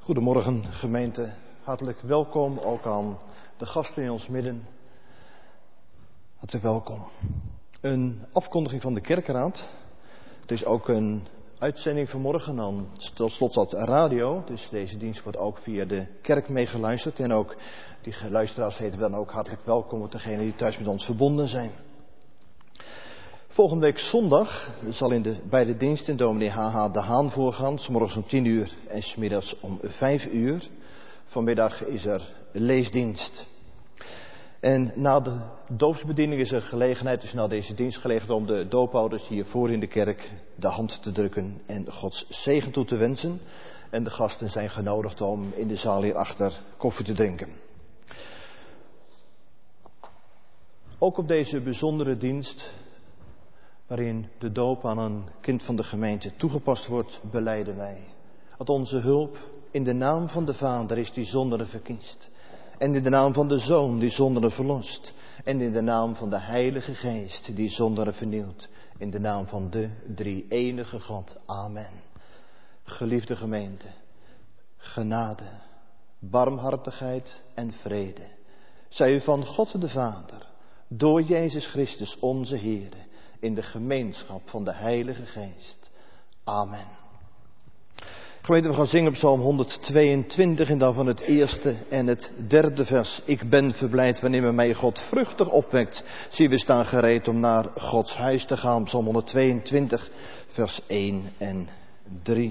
Goedemorgen gemeente, hartelijk welkom ook aan de gasten in ons midden. Hartelijk welkom. Een afkondiging van de kerkraad. Het is ook een uitzending vanmorgen aan Slotstad Radio. Dus deze dienst wordt ook via de kerk meegeluisterd. En ook die luisteraars heten dan ook hartelijk welkom voor degenen die thuis met ons verbonden zijn. Volgende week zondag zal in de beide diensten dominee H.H. de Haan voorgaan. 's morgens om 10 uur en 's middags om 5 uur. Vanmiddag is er leesdienst. En na de doopsbediening is er gelegenheid, dus na deze dienst gelegenheid om de doopouders hier voor in de kerk de hand te drukken en Gods zegen toe te wensen. En de gasten zijn genodigd om in de zaal hierachter koffie te drinken. Ook op deze bijzondere dienst, waarin de doop aan een kind van de gemeente toegepast wordt, belijden wij dat onze hulp in de naam van de Vader is die zonderen verkiest. En in de naam van de Zoon die zonderen verlost. En in de naam van de Heilige Geest die zonderen vernieuwt. In de naam van de drie-enige God. Amen. Geliefde gemeente, genade, barmhartigheid en vrede zij u van God de Vader, door Jezus Christus onze Heer, in de gemeenschap van de Heilige Geest. Amen. Gemeente, we gaan zingen op Psalm 122 en dan van het eerste en het derde vers. Ik ben verblijd wanneer me mij God vruchtig opwekt. Zie, we staan gereed om naar Gods huis te gaan. Psalm 122, vers 1 en 3.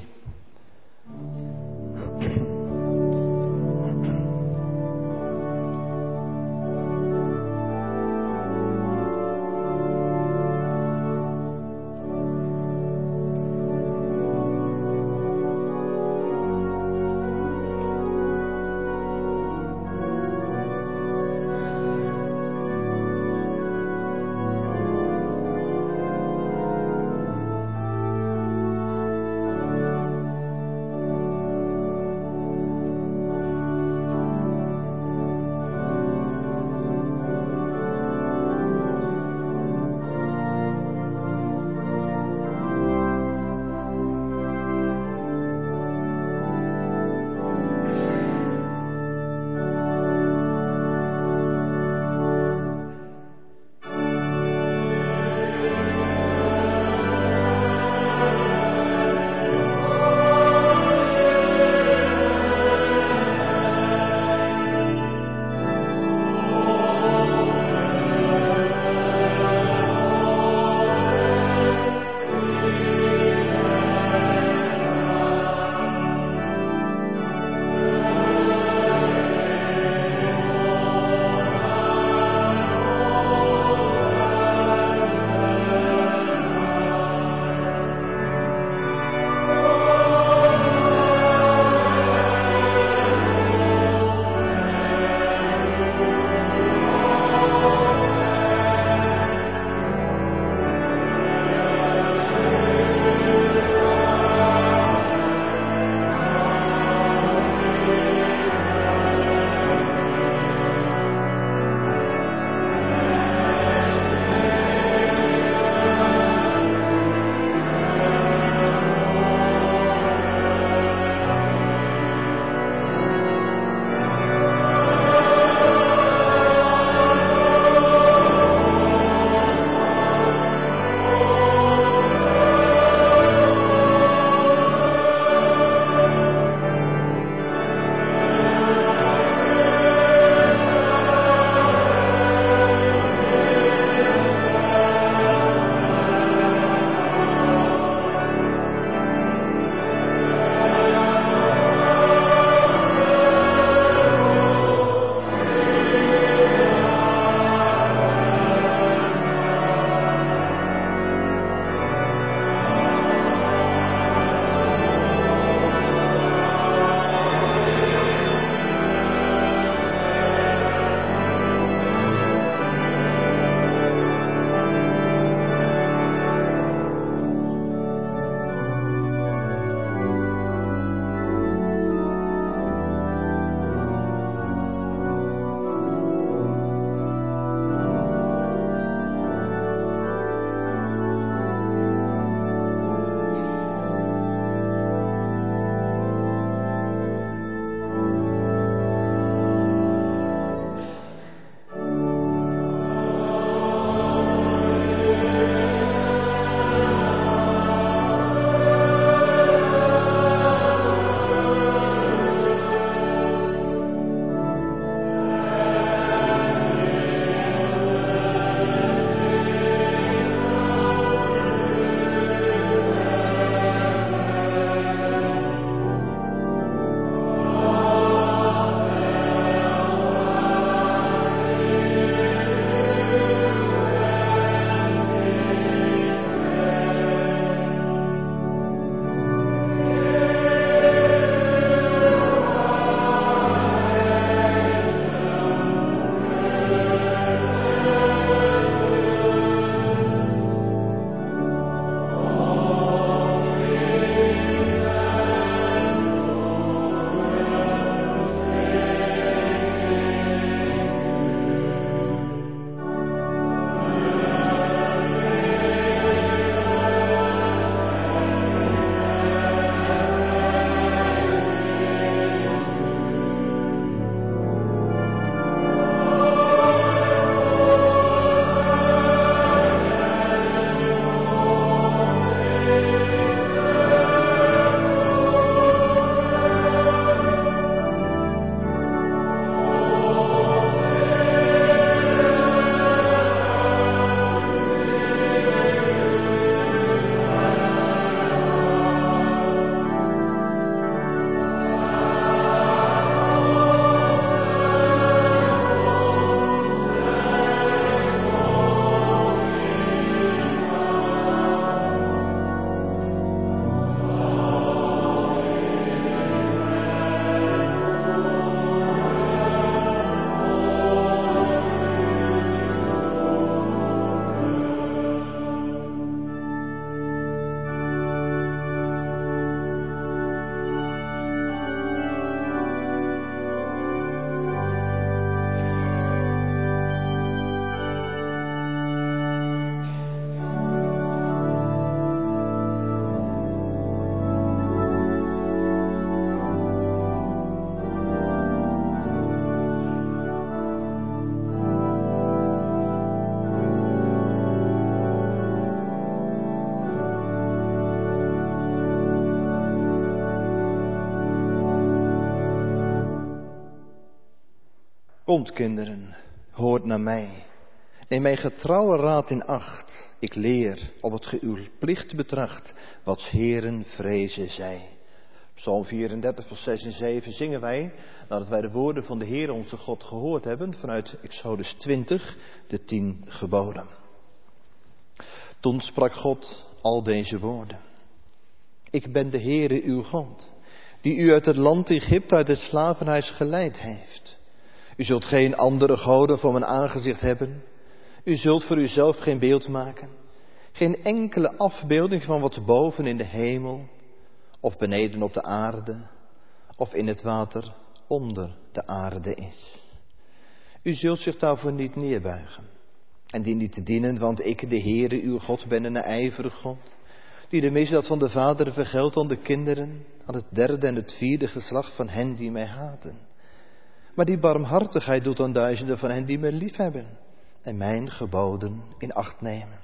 Komt, kinderen, hoort naar mij. Neem mijn getrouwe raad in acht. Ik leer, op het ge uw plicht betracht, wat 's Heeren vrezen zij. Psalm 34, vers 6 en 7 zingen wij, nadat wij de woorden van de Heer onze God gehoord hebben, vanuit Exodus 20, de 10 geboden. Toen sprak God al deze woorden. Ik ben de Heere uw God, die u uit het land Egypte, uit het slavenhuis geleid heeft. U zult geen andere goden voor mijn aangezicht hebben. U zult voor uzelf geen beeld maken. Geen enkele afbeelding van wat boven in de hemel, of beneden op de aarde, of in het water onder de aarde is. U zult zich daarvoor niet neerbuigen en die niet te dienen, want ik, de Heere uw God, ben een ijverig God, die de misdaad van de vaderen vergeldt aan de kinderen, aan het derde en het vierde geslacht van hen die mij haten. Maar die barmhartigheid doet aan duizenden van hen die mij liefhebben en mijn geboden in acht nemen.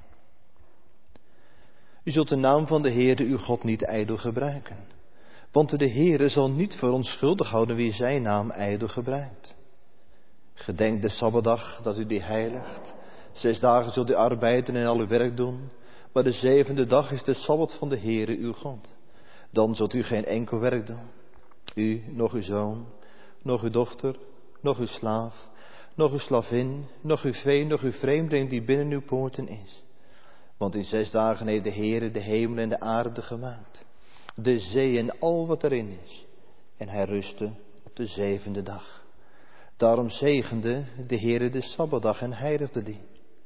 U zult de naam van de Heere uw God niet ijdel gebruiken, want de Heere zal niet voor onschuldig houden wie zijn naam ijdel gebruikt. Gedenk de Sabbatdag dat u die heiligt. 6 dagen zult u arbeiden en al uw werk doen, maar de 7e dag is de Sabbat van de Heere uw God. Dan zult u geen enkel werk doen. U, nog uw zoon, nog uw dochter, nog uw slaaf, nog uw slavin, nog uw vee, nog uw vreemdeling die binnen uw poorten is. Want in 6 dagen heeft de Heere de hemel en de aarde gemaakt, de zee en al wat erin is. En hij rustte op de 7e dag. Daarom zegende de Heere de Sabbatdag en heiligde die.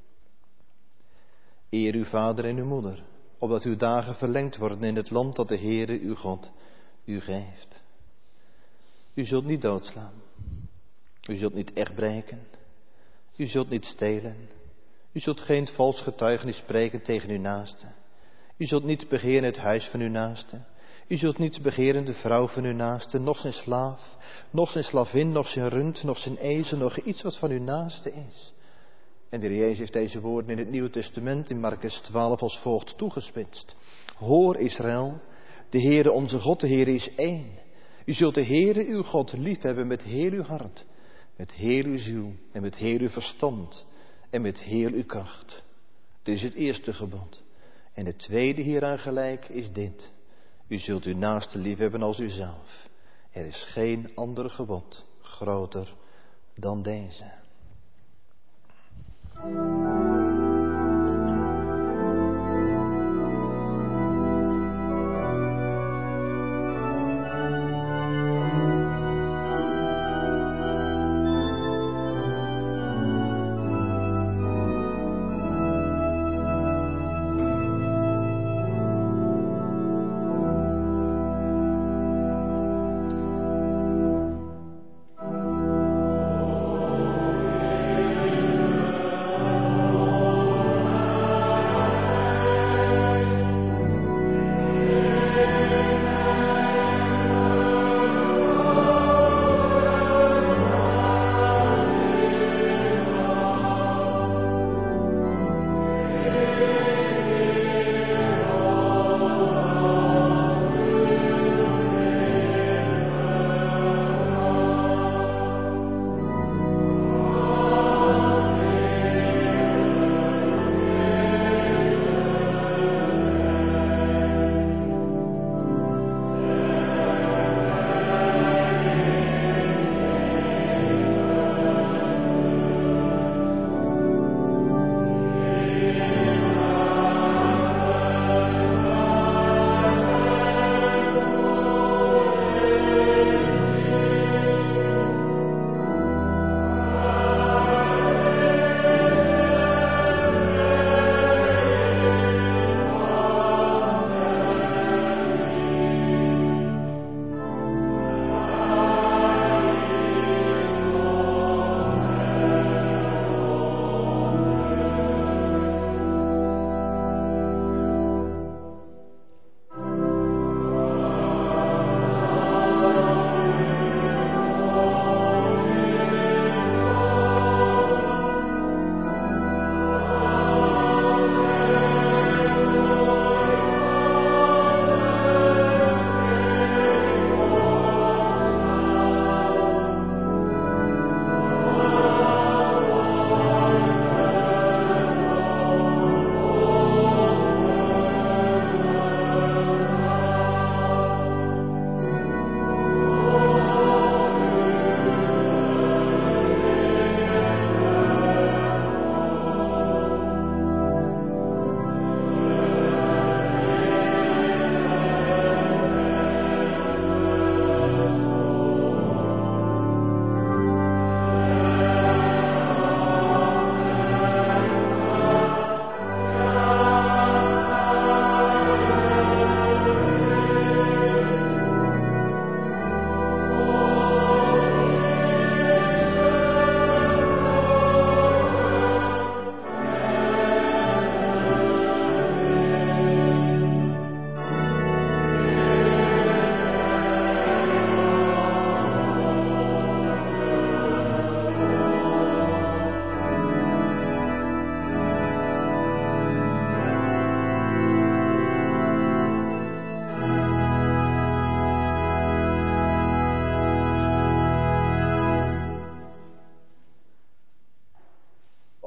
Eer uw vader en uw moeder, opdat uw dagen verlengd worden in het land dat de Heere uw God u geeft. U zult niet doodslaan. U zult niet echt breken. U zult niet stelen. U zult geen vals getuigenis spreken tegen uw naaste. U zult niet begeren het huis van uw naaste. U zult niet begeren de vrouw van uw naaste, noch zijn slaaf, noch zijn slavin, noch zijn rund, noch zijn ezel, noch iets wat van uw naaste is. En de Heer Jezus heeft deze woorden in het Nieuwe Testament in Markus 12 als volgt toegespitst. Hoor Israël, de Heere onze God, de Heere is één. U zult de Heere uw God liefhebben met heel uw hart, met heel uw ziel en met heel uw verstand en met heel uw kracht. Dit is het eerste gebod. En het tweede hieraan gelijk is dit. U zult uw naaste liefhebben als uzelf. Er is geen ander gebod groter dan deze.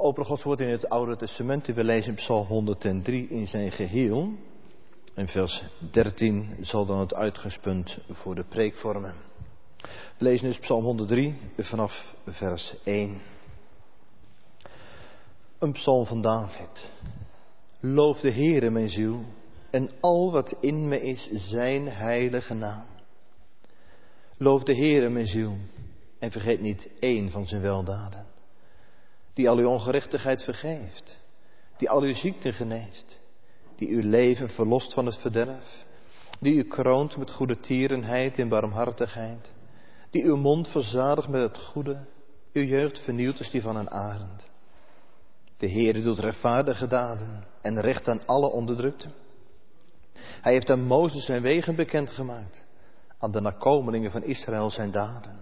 openen Gods woord in het Oude Testament. We lezen Psalm 103 in zijn geheel. En vers 13 zal dan het uitgangspunt voor de preek vormen. We lezen dus Psalm 103 vanaf vers 1. Een psalm van David. Loof de Heere mijn ziel en al wat in me is zijn heilige naam. Loof de Heere mijn ziel en vergeet niet één van zijn weldaden. Die al uw ongerechtigheid vergeeft, die al uw ziekte geneest, die uw leven verlost van het verderf, die u kroont met goede tierenheid en barmhartigheid, die uw mond verzadigt met het goede, uw jeugd vernieuwt als die van een arend. De Heere doet rechtvaardige daden en recht aan alle onderdrukten. Hij heeft aan Mozes zijn wegen bekendgemaakt, aan de nakomelingen van Israël zijn daden.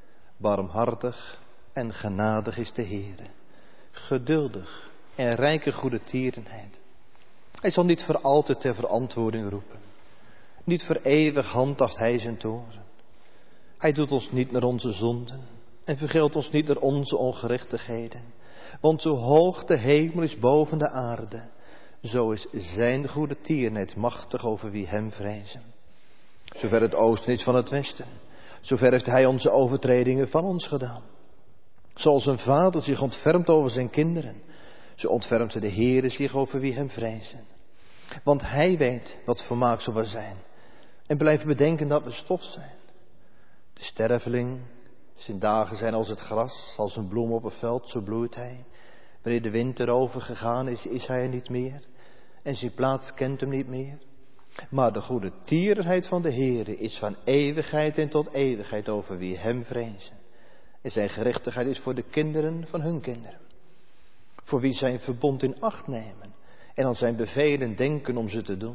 Barmhartig en genadig is de Heere, geduldig en rijke goede tierenheid. Hij zal niet voor altijd ter verantwoording roepen. Niet voor eeuwig handhaft hij zijn toorn. Hij doet ons niet naar onze zonden en vergeldt ons niet naar onze ongerechtigheden. Want zo hoog de hemel is boven de aarde, zo is zijn goede tierenheid machtig over wie hem vrezen. Zover het oosten is van het westen, zover heeft hij onze overtredingen van ons gedaan. Zoals een vader zich ontfermt over zijn kinderen, zo ontfermt de Heere zich over wie hem vrezen. Want hij weet wat vermaaksel we zijn en blijft bedenken dat we stof zijn. De sterveling, zijn dagen zijn als het gras, als een bloem op een veld, zo bloeit hij. Wanneer de wind erover gegaan is hij er niet meer en zijn plaats kent hem niet meer. Maar de goede tierenheid van de Heere is van eeuwigheid en tot eeuwigheid over wie hem vrezen. En zijn gerechtigheid is voor de kinderen van hun kinderen. Voor wie zijn verbond in acht nemen en aan zijn bevelen denken om ze te doen.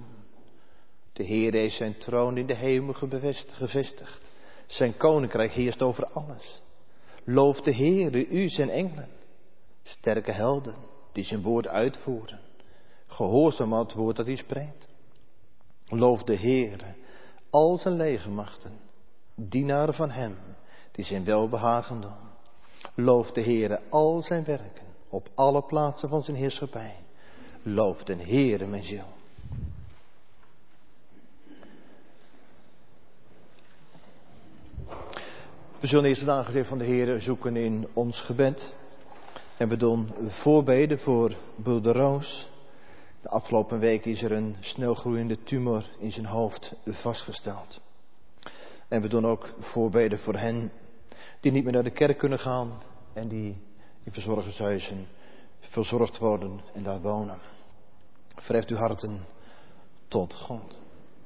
De Heere heeft zijn troon in de hemel gevestigd. Zijn koninkrijk heerst over alles. Loof de Heere, u zijn engelen. Sterke helden die zijn woord uitvoeren. Gehoorzaam aan het woord dat hij spreekt. Loof de Heere, al zijn legermachten, dienaren van hem, die zijn welbehagen doen. Loof de Heere, al zijn werken, op alle plaatsen van zijn heerschappij. Loof de Heere, mijn ziel. We zullen eerst het aangezicht van de Heere zoeken in ons gebed. En we doen voorbeden voor broeder Roos. De afgelopen week is er een snelgroeiende tumor in zijn hoofd vastgesteld. En we doen ook voorbeden voor hen die niet meer naar de kerk kunnen gaan en die in verzorgershuizen verzorgd worden en daar wonen. Verheft uw harten tot God.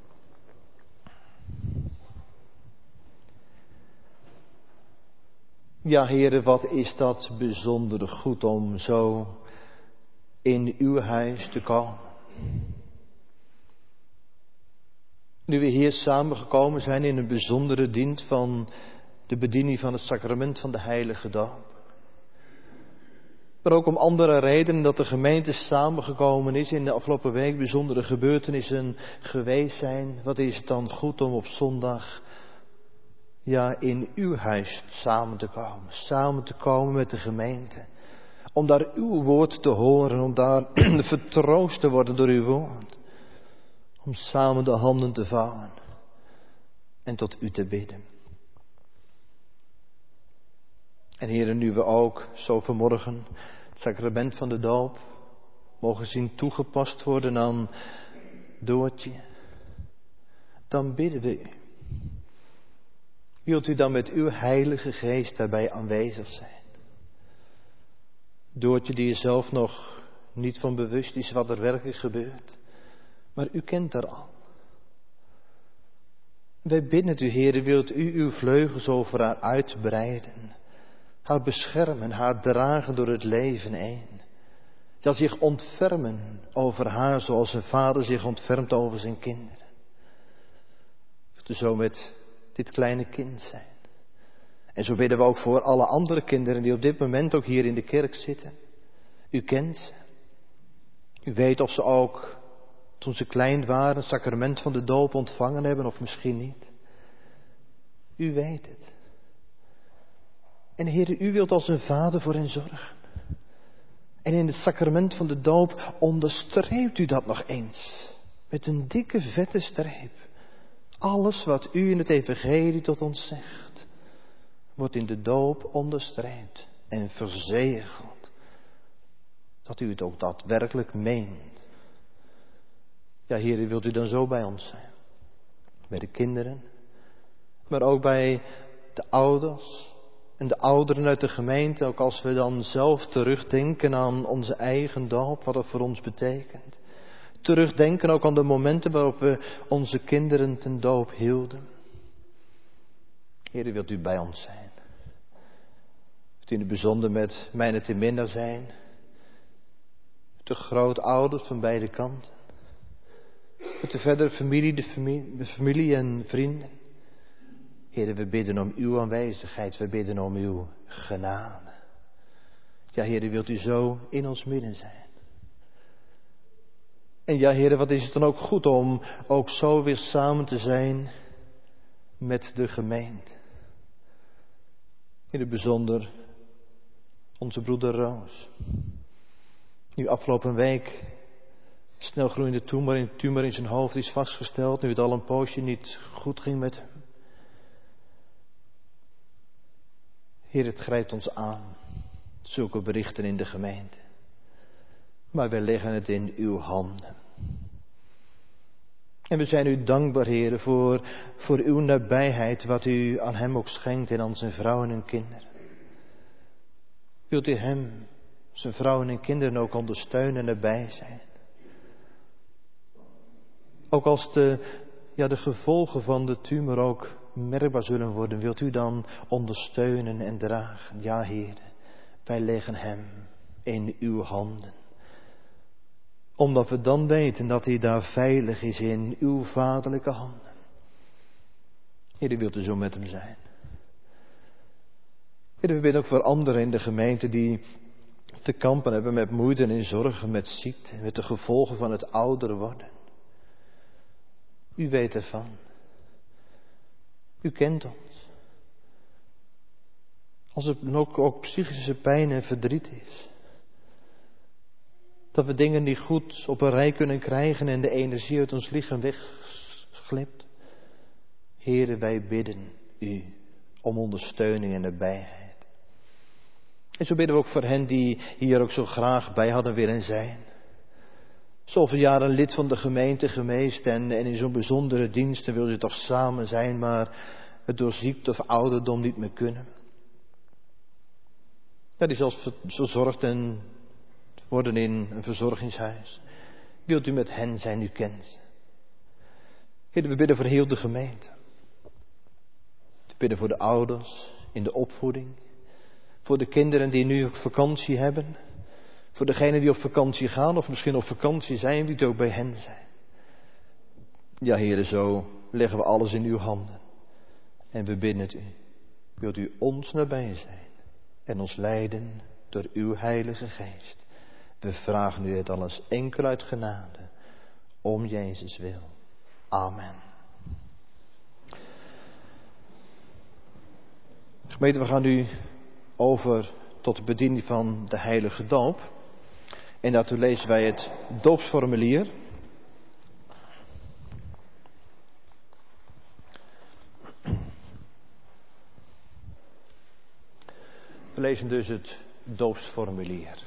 Ja, Heere, wat is dat bijzonder goed om zo in uw huis te komen. Nu we hier samengekomen zijn in een bijzondere dienst van de bediening van het sacrament van de heilige doop. Maar ook om andere redenen dat de gemeente samengekomen is in de afgelopen week bijzondere gebeurtenissen geweest zijn. Wat is het dan goed om op zondag in uw huis samen te komen met de gemeente. Om daar uw woord te horen, om daar vertroost te worden door uw woord. Om samen de handen te vouwen en tot u te bidden. En Heere, nu we ook zo vanmorgen het sacrament van de doop mogen zien toegepast worden aan Doortje, dan bidden we u. Wilt u dan met uw heilige geest daarbij aanwezig zijn? Doortje die er zelf nog niet van bewust is wat er werkelijk gebeurt. Maar u kent haar al. Wij bidden het u, Heere, wilt u uw vleugels over haar uitbreiden. Haar beschermen, haar dragen door het leven heen. Zal zich ontfermen over haar zoals een vader zich ontfermt over zijn kinderen. Wilt u zo met dit kleine kind zijn. En zo bidden we ook voor alle andere kinderen die op dit moment ook hier in de kerk zitten. U kent ze. U weet of ze ook, toen ze klein waren, het sacrament van de doop ontvangen hebben of misschien niet. U weet het. En Heere, u wilt als een vader voor hen zorgen. En in het sacrament van de doop onderstreept u dat nog eens. Met een dikke vette streep. Alles wat u in het evangelie tot ons zegt, wordt in de doop onderstreept en verzegeld. Dat u het ook daadwerkelijk meent. Ja, Heer, wilt u dan zo bij ons zijn? Bij de kinderen, maar ook bij de ouders en de ouderen uit de gemeente. Ook als we dan zelf terugdenken aan onze eigen doop, wat het voor ons betekent. Terugdenken ook aan de momenten waarop we onze kinderen ten doop hielden. Heer, wilt u bij ons zijn? Wilt u in het bijzonder met mijne te minder zijn? Met de grootouders van beide kanten? Met de verdere familie en vrienden? Heer, we bidden om uw aanwezigheid, we bidden om uw genade. Ja, Heer, wilt u zo in ons midden zijn? En ja, Heer, wat is het dan ook goed om ook zo weer samen te zijn met de gemeente. In het bijzonder onze broeder Roos. Nu afgelopen week snel groeiende tumor in zijn hoofd is vastgesteld. Nu het al een poosje niet goed ging met hem. Heer, het grijpt ons aan. Zulke berichten in de gemeente. Maar wij leggen het in uw handen. En we zijn u dankbaar, Heer, voor uw nabijheid, wat u aan hem ook schenkt en aan zijn vrouwen en kinderen. Wilt u hem, zijn vrouwen en kinderen ook ondersteunen en nabij zijn? Ook als de gevolgen van de tumor ook merkbaar zullen worden, wilt u dan ondersteunen en dragen? Ja, Heer, wij leggen hem in uw handen. Omdat we dan weten dat hij daar veilig is in uw vaderlijke handen. Heer, wilt u zo met hem zijn. Heer, we bidden ook voor anderen in de gemeente die te kampen hebben met moeite en zorgen, met ziekte, met de gevolgen van het ouder worden. U weet ervan. U kent ons. Als het ook psychische pijn en verdriet is. Dat we dingen niet goed op een rij kunnen krijgen en de energie uit ons lichaam wegglipt. Heere, wij bidden u om ondersteuning en nabijheid. En zo bidden we ook voor hen die hier ook zo graag bij hadden willen zijn. Zoveel jaren lid van de gemeente geweest en in zo'n bijzondere diensten wil je toch samen zijn, maar het door ziekte of ouderdom niet meer kunnen. Dat is als verzorgd en worden in een verzorgingshuis. Wilt u met hen zijn, u kent ze. Heer, we bidden voor heel de gemeente. We bidden voor de ouders in de opvoeding. Voor de kinderen die nu op vakantie hebben. Voor degenen die op vakantie gaan of misschien op vakantie zijn, wie het ook bij hen zijn. Ja, Heer, zo leggen we alles in uw handen. En we bidden het u. Wilt u ons nabij zijn en ons leiden door uw Heilige Geest. We vragen u het alles enkel uit genade, om Jezus wil. Amen. Gemeente, we gaan nu over tot de bediening van de heilige doop. En daartoe lezen wij het doopsformulier. We lezen dus het doopsformulier.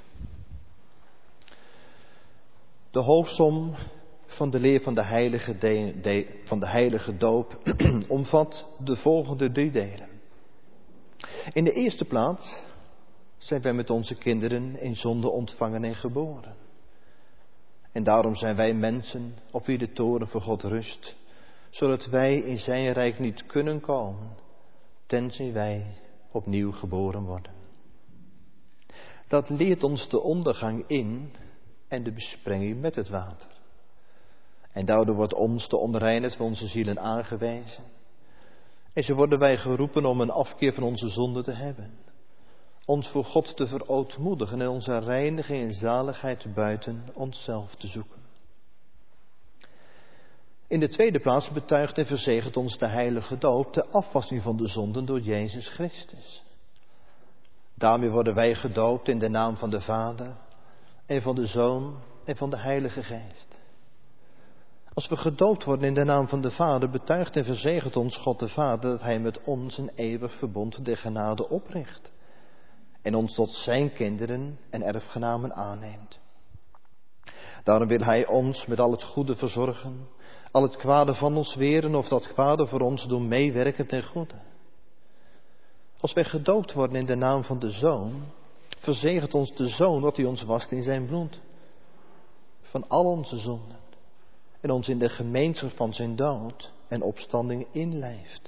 De hoofdsom van de leer van de heilige doop omvat de volgende 3 delen. In de eerste plaats zijn wij met onze kinderen in zonde ontvangen en geboren. En daarom zijn wij mensen op wie de toren voor God rust, zodat wij in zijn rijk niet kunnen komen, tenzij wij opnieuw geboren worden. Dat leert ons de ondergang in en de besprenging met het water. En daardoor wordt ons de onreinheid van onze zielen aangewezen. En zo worden wij geroepen om een afkeer van onze zonde te hebben. Ons voor God te verootmoedigen en onze reiniging en zaligheid buiten onszelf te zoeken. In de tweede plaats betuigt en verzegelt ons de heilige doop de afwassing van de zonden door Jezus Christus. Daarmee worden wij gedoopt in de naam van de Vader, en van de Zoon en van de Heilige Geest. Als we gedoopt worden in de naam van de Vader, betuigt en verzegelt ons God de Vader dat Hij met ons een eeuwig verbond der genade opricht. En ons tot zijn kinderen en erfgenamen aanneemt. Daarom wil Hij ons met al het goede verzorgen, al het kwade van ons weren of dat kwade voor ons doen meewerken ten goede. Als wij gedoopt worden in de naam van de Zoon, verzegelt ons de Zoon dat Hij ons wast in zijn bloed. Van al onze zonden. En ons in de gemeenschap van zijn dood en opstanding inlijft.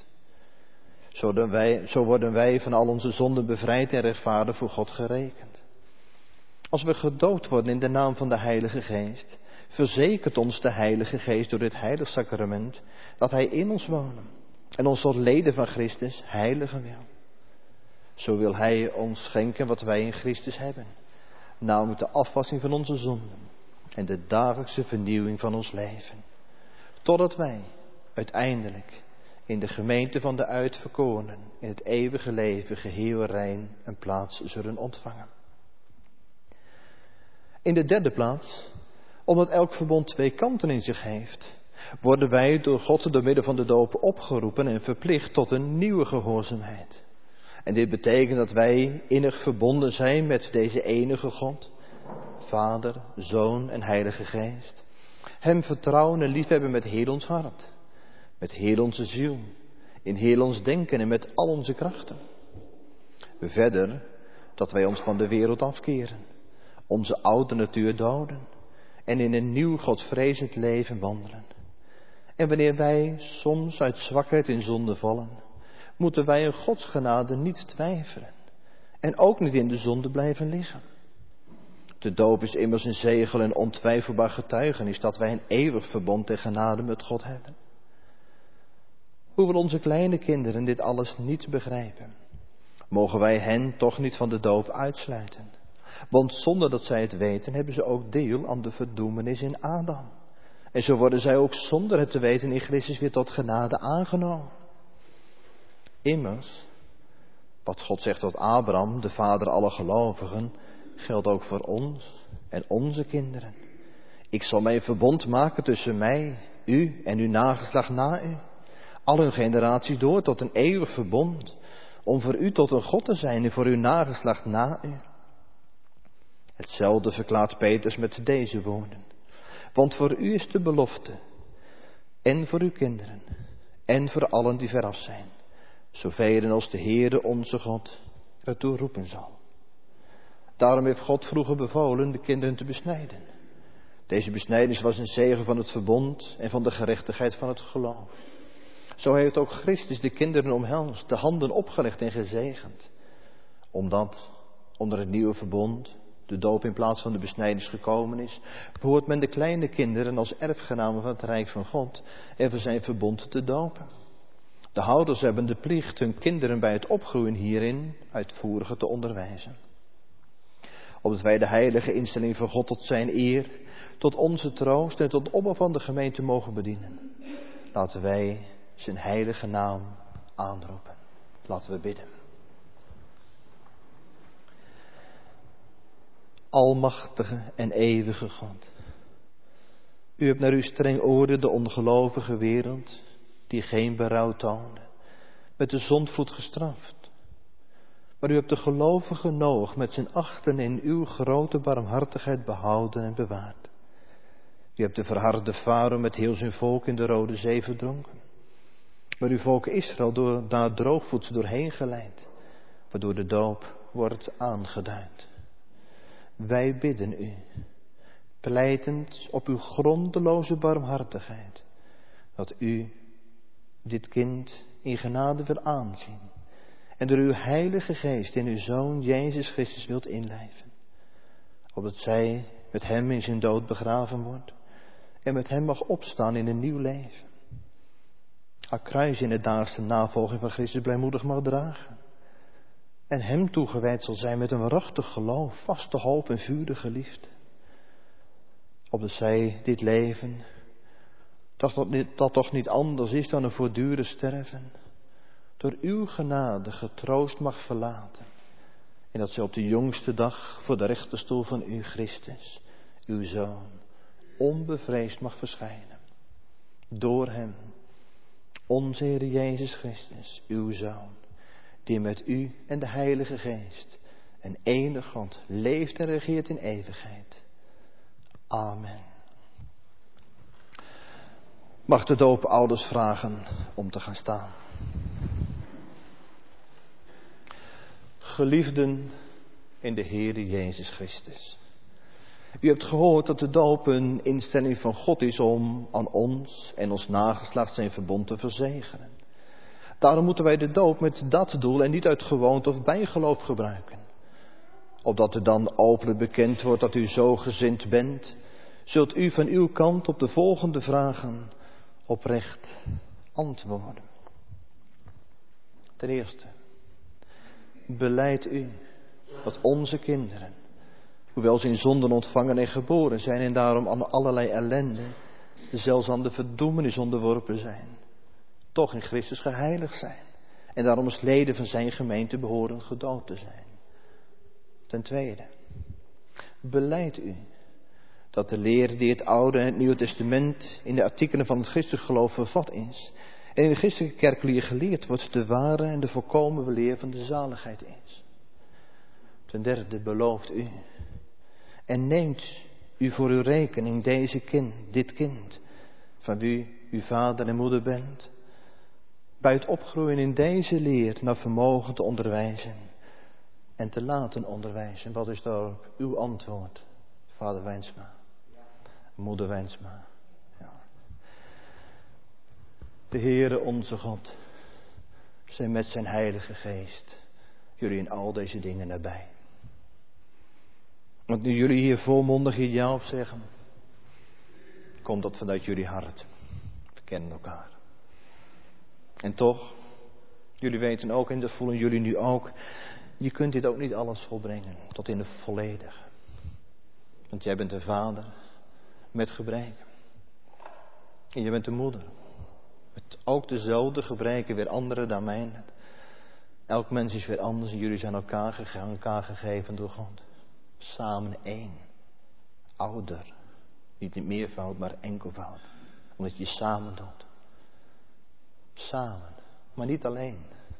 Zo worden wij van al onze zonden bevrijd en rechtvaardig voor God gerekend. Als we gedoopt worden in de naam van de Heilige Geest, verzekert ons de Heilige Geest door dit heilig sacrament dat Hij in ons wonen en ons tot leden van Christus heiligen wil. Zo wil Hij ons schenken wat wij in Christus hebben, namelijk de afwassing van onze zonden en de dagelijkse vernieuwing van ons leven. Totdat wij uiteindelijk in de gemeente van de uitverkorenen in het eeuwige leven geheel rein een plaats zullen ontvangen. In de derde plaats, omdat elk verbond twee kanten in zich heeft, worden wij door God door middel van de doop opgeroepen en verplicht tot een nieuwe gehoorzaamheid. En dit betekent dat wij innig verbonden zijn met deze enige God, Vader, Zoon en Heilige Geest. Hem vertrouwen en liefhebben met heel ons hart, met heel onze ziel, in heel ons denken en met al onze krachten. Verder dat wij ons van de wereld afkeren, onze oude natuur doden en in een nieuw Godvrezend leven wandelen. En wanneer wij soms uit zwakheid in zonde vallen, moeten wij in Gods genade niet twijfelen en ook niet in de zonde blijven liggen. De doop is immers een zegel en ontwijfelbaar getuigenis dat wij een eeuwig verbond en genade met God hebben. Hoewel onze kleine kinderen dit alles niet begrijpen, mogen wij hen toch niet van de doop uitsluiten. Want zonder dat zij het weten, hebben ze ook deel aan de verdoemenis in Adam. En zo worden zij ook zonder het te weten in Christus weer tot genade aangenomen. Immers, wat God zegt tot Abraham, de vader aller gelovigen, geldt ook voor ons en onze kinderen. Ik zal mijn verbond maken tussen mij, u en uw nageslacht na u. Al hun generaties door tot een eeuwig verbond, om voor u tot een God te zijn en voor uw nageslacht na u. Hetzelfde verklaart Petrus met deze woorden. Want voor u is de belofte, en voor uw kinderen, en voor allen die veraf zijn, zoveel als de Heere onze God ertoe roepen zal. Daarom heeft God vroeger bevolen de kinderen te besnijden. Deze besnijdenis was een zegen van het verbond en van de gerechtigheid van het geloof. Zo heeft ook Christus de kinderen omhelst, de handen opgelegd en gezegend. Omdat onder het nieuwe verbond de doop in plaats van de besnijdenis gekomen is, behoort men de kleine kinderen als erfgenamen van het Rijk van God en voor zijn verbond te dopen. De ouders hebben de plicht hun kinderen bij het opgroeien hierin uitvoeriger te onderwijzen. Opdat wij de heilige instelling van God tot zijn eer, tot onze troost en tot opbouw van de gemeente mogen bedienen. Laten wij zijn heilige naam aanroepen. Laten we bidden. Almachtige en eeuwige God. U hebt naar uw streng oordeel de ongelovige wereld, die geen berouw toonde, met de zondvloed gestraft. Maar u hebt de gelovigen Noach met zijn achten in uw grote barmhartigheid behouden en bewaard. U hebt de verharde Farao met heel zijn volk in de Rode Zee verdronken. Maar uw volk Israël daar droogvoets doorheen geleid, waardoor de doop wordt aangeduid. Wij bidden u, pleitend op uw grondeloze barmhartigheid, dat u dit kind in genade wil aanzien en door uw heilige geest in uw Zoon Jezus Christus wilt inlijven, opdat zij met hem in zijn dood begraven wordt en met hem mag opstaan in een nieuw leven. Haar kruis in de dagelijkse navolging van Christus blijmoedig mag dragen en hem toegewijd zal zijn met een waarachtig geloof, vaste hoop en vurige liefde. Opdat zij dit leven, dat toch niet anders is dan een voortdurend sterven, door uw genade getroost mag verlaten En dat zij op de jongste dag voor de rechterstoel van u, Christus, uw Zoon, onbevreesd mag verschijnen. Door hem, onze Heer Jezus Christus, uw Zoon, die met u en de Heilige Geest en enig God leeft en regeert in eeuwigheid. Amen. Mag de doopouders vragen om te gaan staan. Geliefden in de Heere Jezus Christus. U hebt gehoord dat de doop een instelling van God is om aan ons en ons nageslacht zijn verbond te verzegelen. Daarom moeten wij de doop met dat doel en niet uit gewoonte of bijgeloof gebruiken. Opdat er dan openlijk bekend wordt dat u zo gezind bent, zult u van uw kant op de volgende vragen oprecht antwoorden. Ten eerste, belijdt u dat onze kinderen, hoewel ze in zonden ontvangen en geboren zijn en daarom aan allerlei ellende, zelfs aan de verdoemenis onderworpen zijn, toch in Christus geheiligd zijn en daarom als leden van zijn gemeente behoren gedoopt te zijn. Ten tweede, belijdt u dat de leer die het Oude en het Nieuwe Testament in de artikelen van het christelijk geloof vervat is en in de christelijke kerk geleerd wordt, de ware en de volkomen leer van de zaligheid is. Ten derde, belooft u en neemt u voor uw rekening dit kind, van wie u vader en moeder bent, bij het opgroeien in deze leer naar vermogen te onderwijzen en te laten onderwijzen. Wat is daar ook uw antwoord, vader Wijnsma, moeder Wijnsma? Ja. De Heere onze God, zij met zijn Heilige Geest jullie in al deze dingen nabij. Want nu jullie hier volmondig hier ja op zeggen, komt dat vanuit jullie hart. We kennen elkaar. En toch, jullie weten ook en dat voelen jullie nu ook, je kunt dit ook niet alles volbrengen tot in de volledige. Want jij bent de vader met gebreken. En je bent de moeder met ook dezelfde gebreken, weer andere dan mijn. Elk mens is weer anders en jullie zijn elkaar gegeven door God. Samen één. Ouder. Niet in meervoud, maar enkelvoud. Omdat je samen doet. Samen. Maar niet alleen.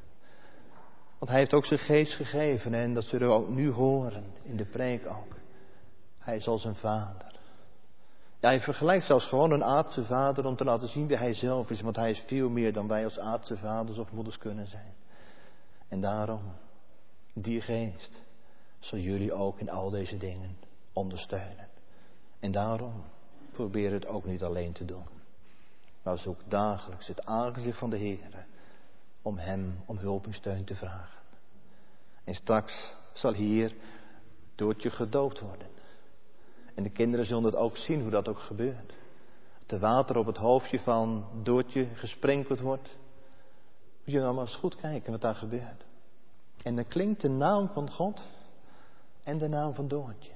Want hij heeft ook zijn geest gegeven. En dat zullen we ook nu horen. In de preek ook. Hij is als een vader. Ja, hij vergelijkt zelfs gewoon een aardse vader om te laten zien wie hij zelf is. Want hij is veel meer dan wij als aardse vaders of moeders kunnen zijn. En daarom, die geest zal jullie ook in al deze dingen ondersteunen. En daarom probeer het ook niet alleen te doen. Maar zoek dagelijks het aangezicht van de Heer om hem om hulp en steun te vragen. En straks zal hier Doortje gedoopt worden. En de kinderen zullen het ook zien hoe dat ook gebeurt. De water op het hoofdje van Doortje gesprenkeld wordt. Moet je nou maar eens goed kijken wat daar gebeurt. En dan klinkt de naam van God en de naam van Doortje.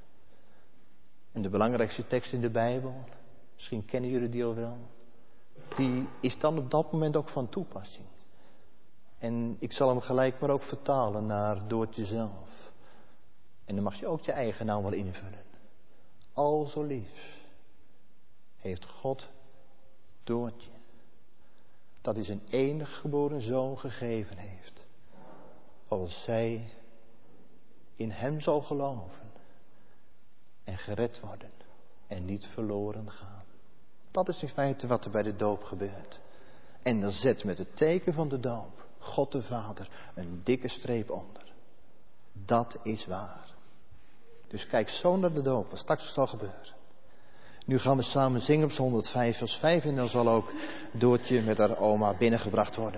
En de belangrijkste tekst in de Bijbel, misschien kennen jullie die al wel, die is dan op dat moment ook van toepassing. En ik zal hem gelijk maar ook vertalen naar Doortje zelf. En dan mag je ook je eigen naam wel invullen. Al zo lief heeft God Doortje, dat hij zijn enig geboren zoon gegeven heeft. Als zij in hem zal geloven en gered worden en niet verloren gaan. Dat is in feite wat er bij de doop gebeurt. En dan zet met het teken van de doop God de Vader een dikke streep onder. Dat is waar. Dus kijk zo naar de doop, wat straks zal gebeuren. Nu gaan we samen zingen op 105 vers 5 en dan zal ook Doortje met haar oma binnengebracht worden.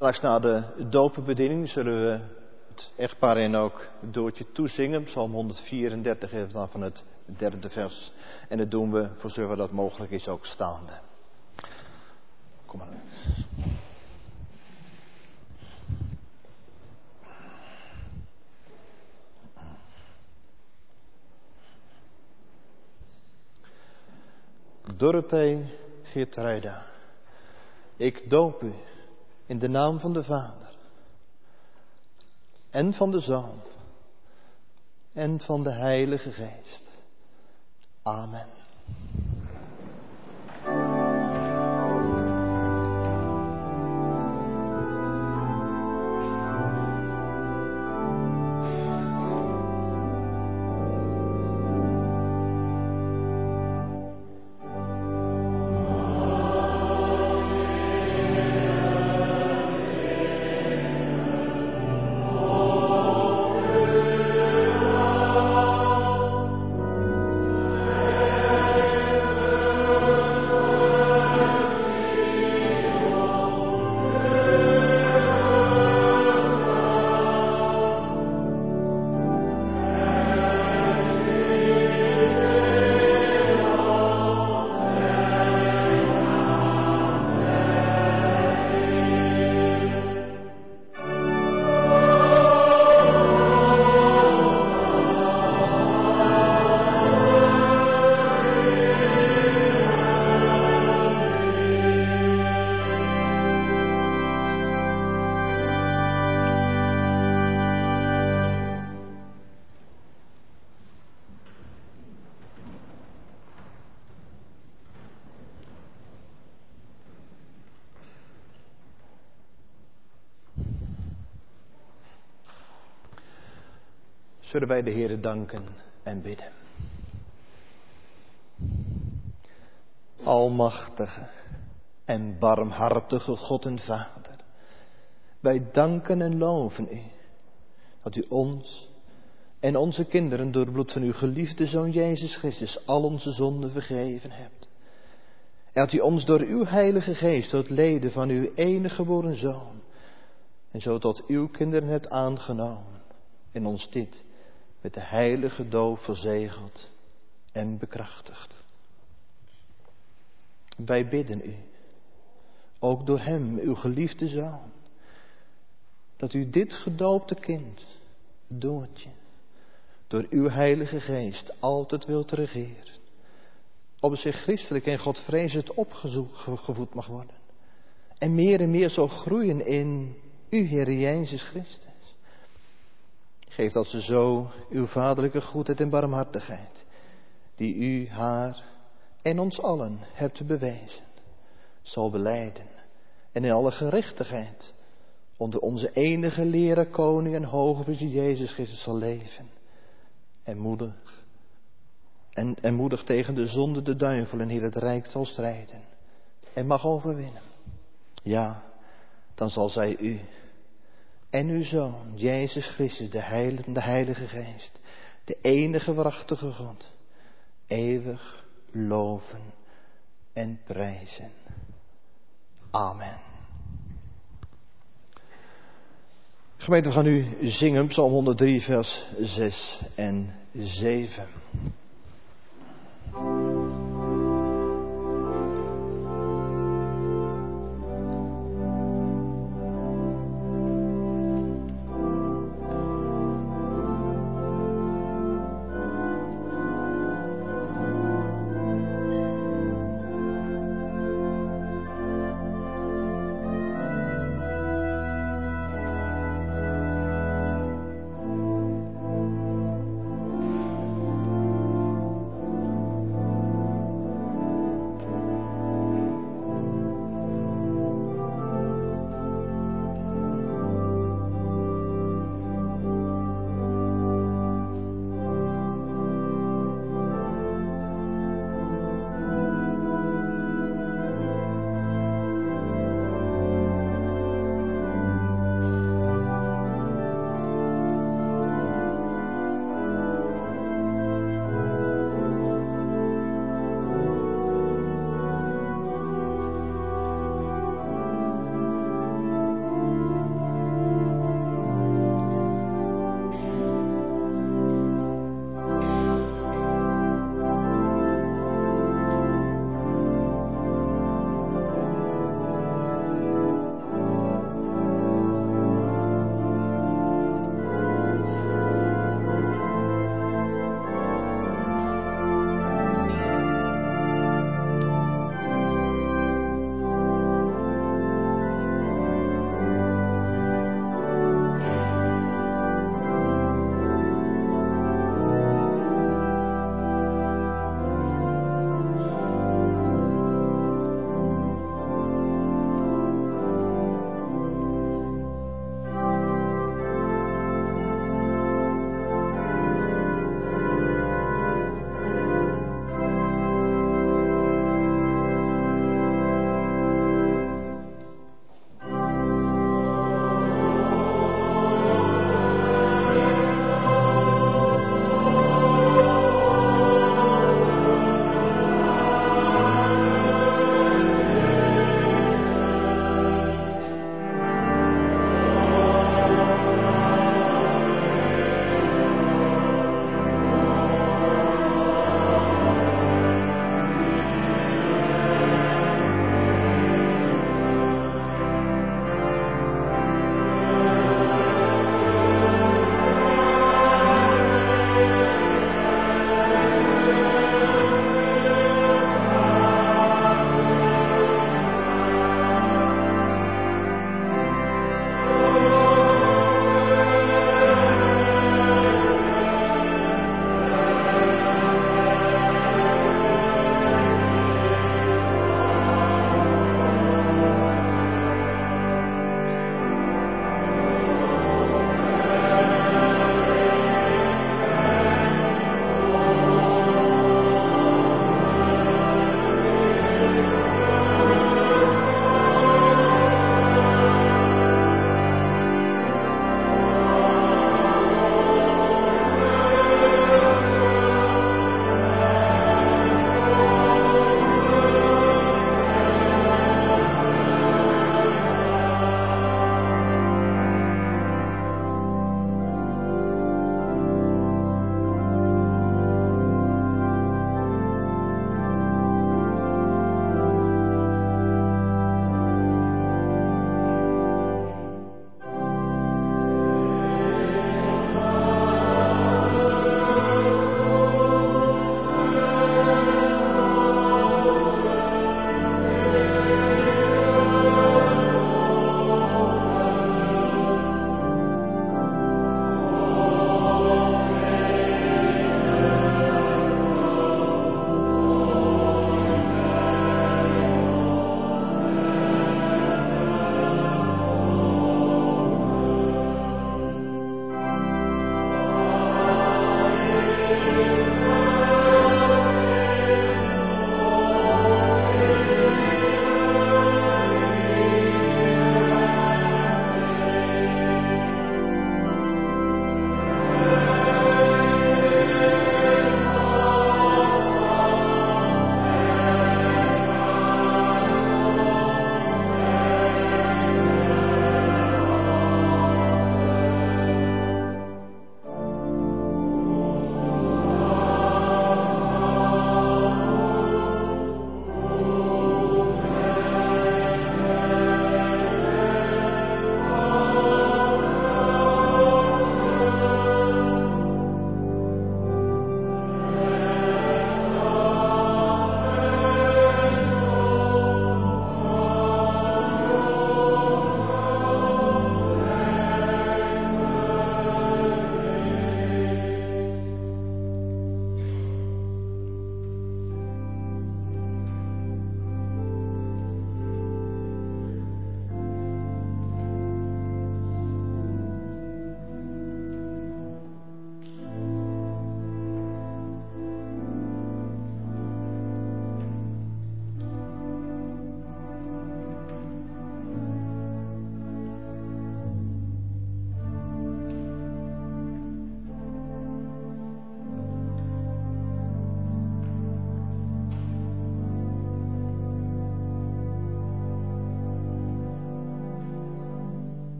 Straks na de dopenbediening zullen we het echtpaar en ook het doortje toezingen. Psalm 134 even dan van het derde vers. En dat doen we, voor zover dat mogelijk is, ook staande. Kom maar. Dorothee Geertruida, ik doop u in de naam van de Vader en van de Zoon en van de Heilige Geest. Amen. Zullen wij de Heere danken en bidden. Almachtige en barmhartige God en Vader, wij danken en loven u dat u ons en onze kinderen door het bloed van uw geliefde Zoon Jezus Christus al onze zonden vergeven hebt. En dat u ons door uw Heilige Geest tot leden van uw enige geboren Zoon en zo tot uw kinderen hebt aangenomen en ons dit met de heilige doop verzegeld en bekrachtigd. Wij bidden u, ook door hem, uw geliefde Zoon, dat u dit gedoopte kind, het Doortje, door uw Heilige Geest altijd wilt regeren, op zich christelijk en godvrezend opgevoed mag worden en meer zal groeien in u, Heer Jezus Christus. Geef dat ze zo uw vaderlijke goedheid en barmhartigheid, die u, haar en ons allen hebt bewezen, zal belijden en in alle gerechtigheid onder onze enige leraar, koning en hoogpriester Jezus Christus zal leven. En moedig tegen de zonde, de duivel en heel het rijk zal strijden en mag overwinnen. Ja, dan zal zij u en uw Zoon, Jezus Christus, de Heilige Geest, de enige waarachtige God, eeuwig loven en prijzen. Amen. Gemeente, we gaan nu zingen, Psalm 103, vers 6 en 7.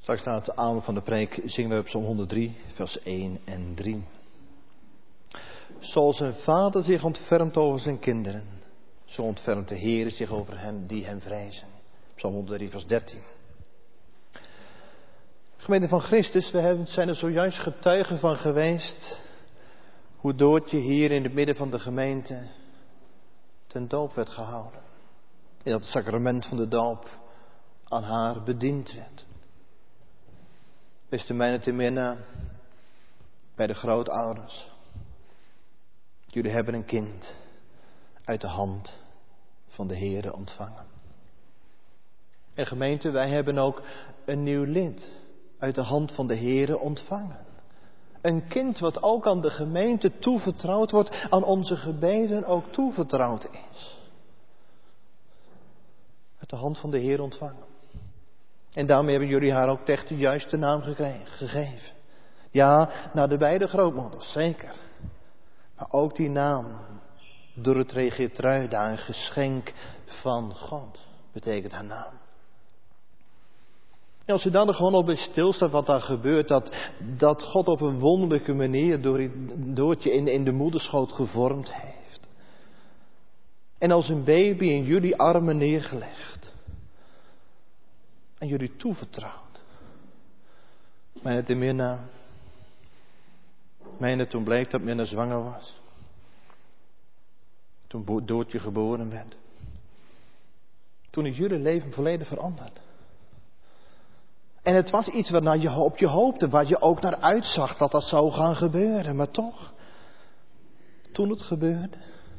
Straks na het amen van de preek zingen we op Psalm 103, vers 1 en 3. Zoals een vader zich ontfermt over zijn kinderen, zo ontfermt de Heer zich over hen die hem vrezen. Psalm 103, vers 13. Gemeente van Christus, we zijn er zojuist getuigen van geweest hoe Doortje hier in het midden van de gemeente ten doop werd gehouden. En dat het sacrament van de doop aan haar bediend werd. Beste mijne te minna, bij de grootouders. Jullie hebben een kind uit de hand van de Heere ontvangen. En gemeente, wij hebben ook een nieuw lid uit de hand van de Heere ontvangen. Een kind wat ook aan de gemeente toevertrouwd wordt, aan onze gebeden ook toevertrouwd is. Uit de hand van de Heer ontvangen. En daarmee hebben jullie haar ook echt de juiste naam gegeven. Ja, naar de beide grootmoeders, zeker. Maar ook die naam, Dorothee Geertruida, een geschenk van God, betekent haar naam. En als je dan er gewoon op bij stilstaat wat daar gebeurt, dat God op een wonderlijke manier Doortje in de moederschoot gevormd heeft. En als een baby in jullie armen neergelegd. En jullie toevertrouwd. Mijne te minna. Mijne toen bleek dat Minna zwanger was. Toen Doortje geboren werd. Toen is jullie leven volledig veranderd. En het was iets waarnaar je op je hoopte, waar je ook naar uitzag dat dat zou gaan gebeuren. Maar toch, toen het gebeurde,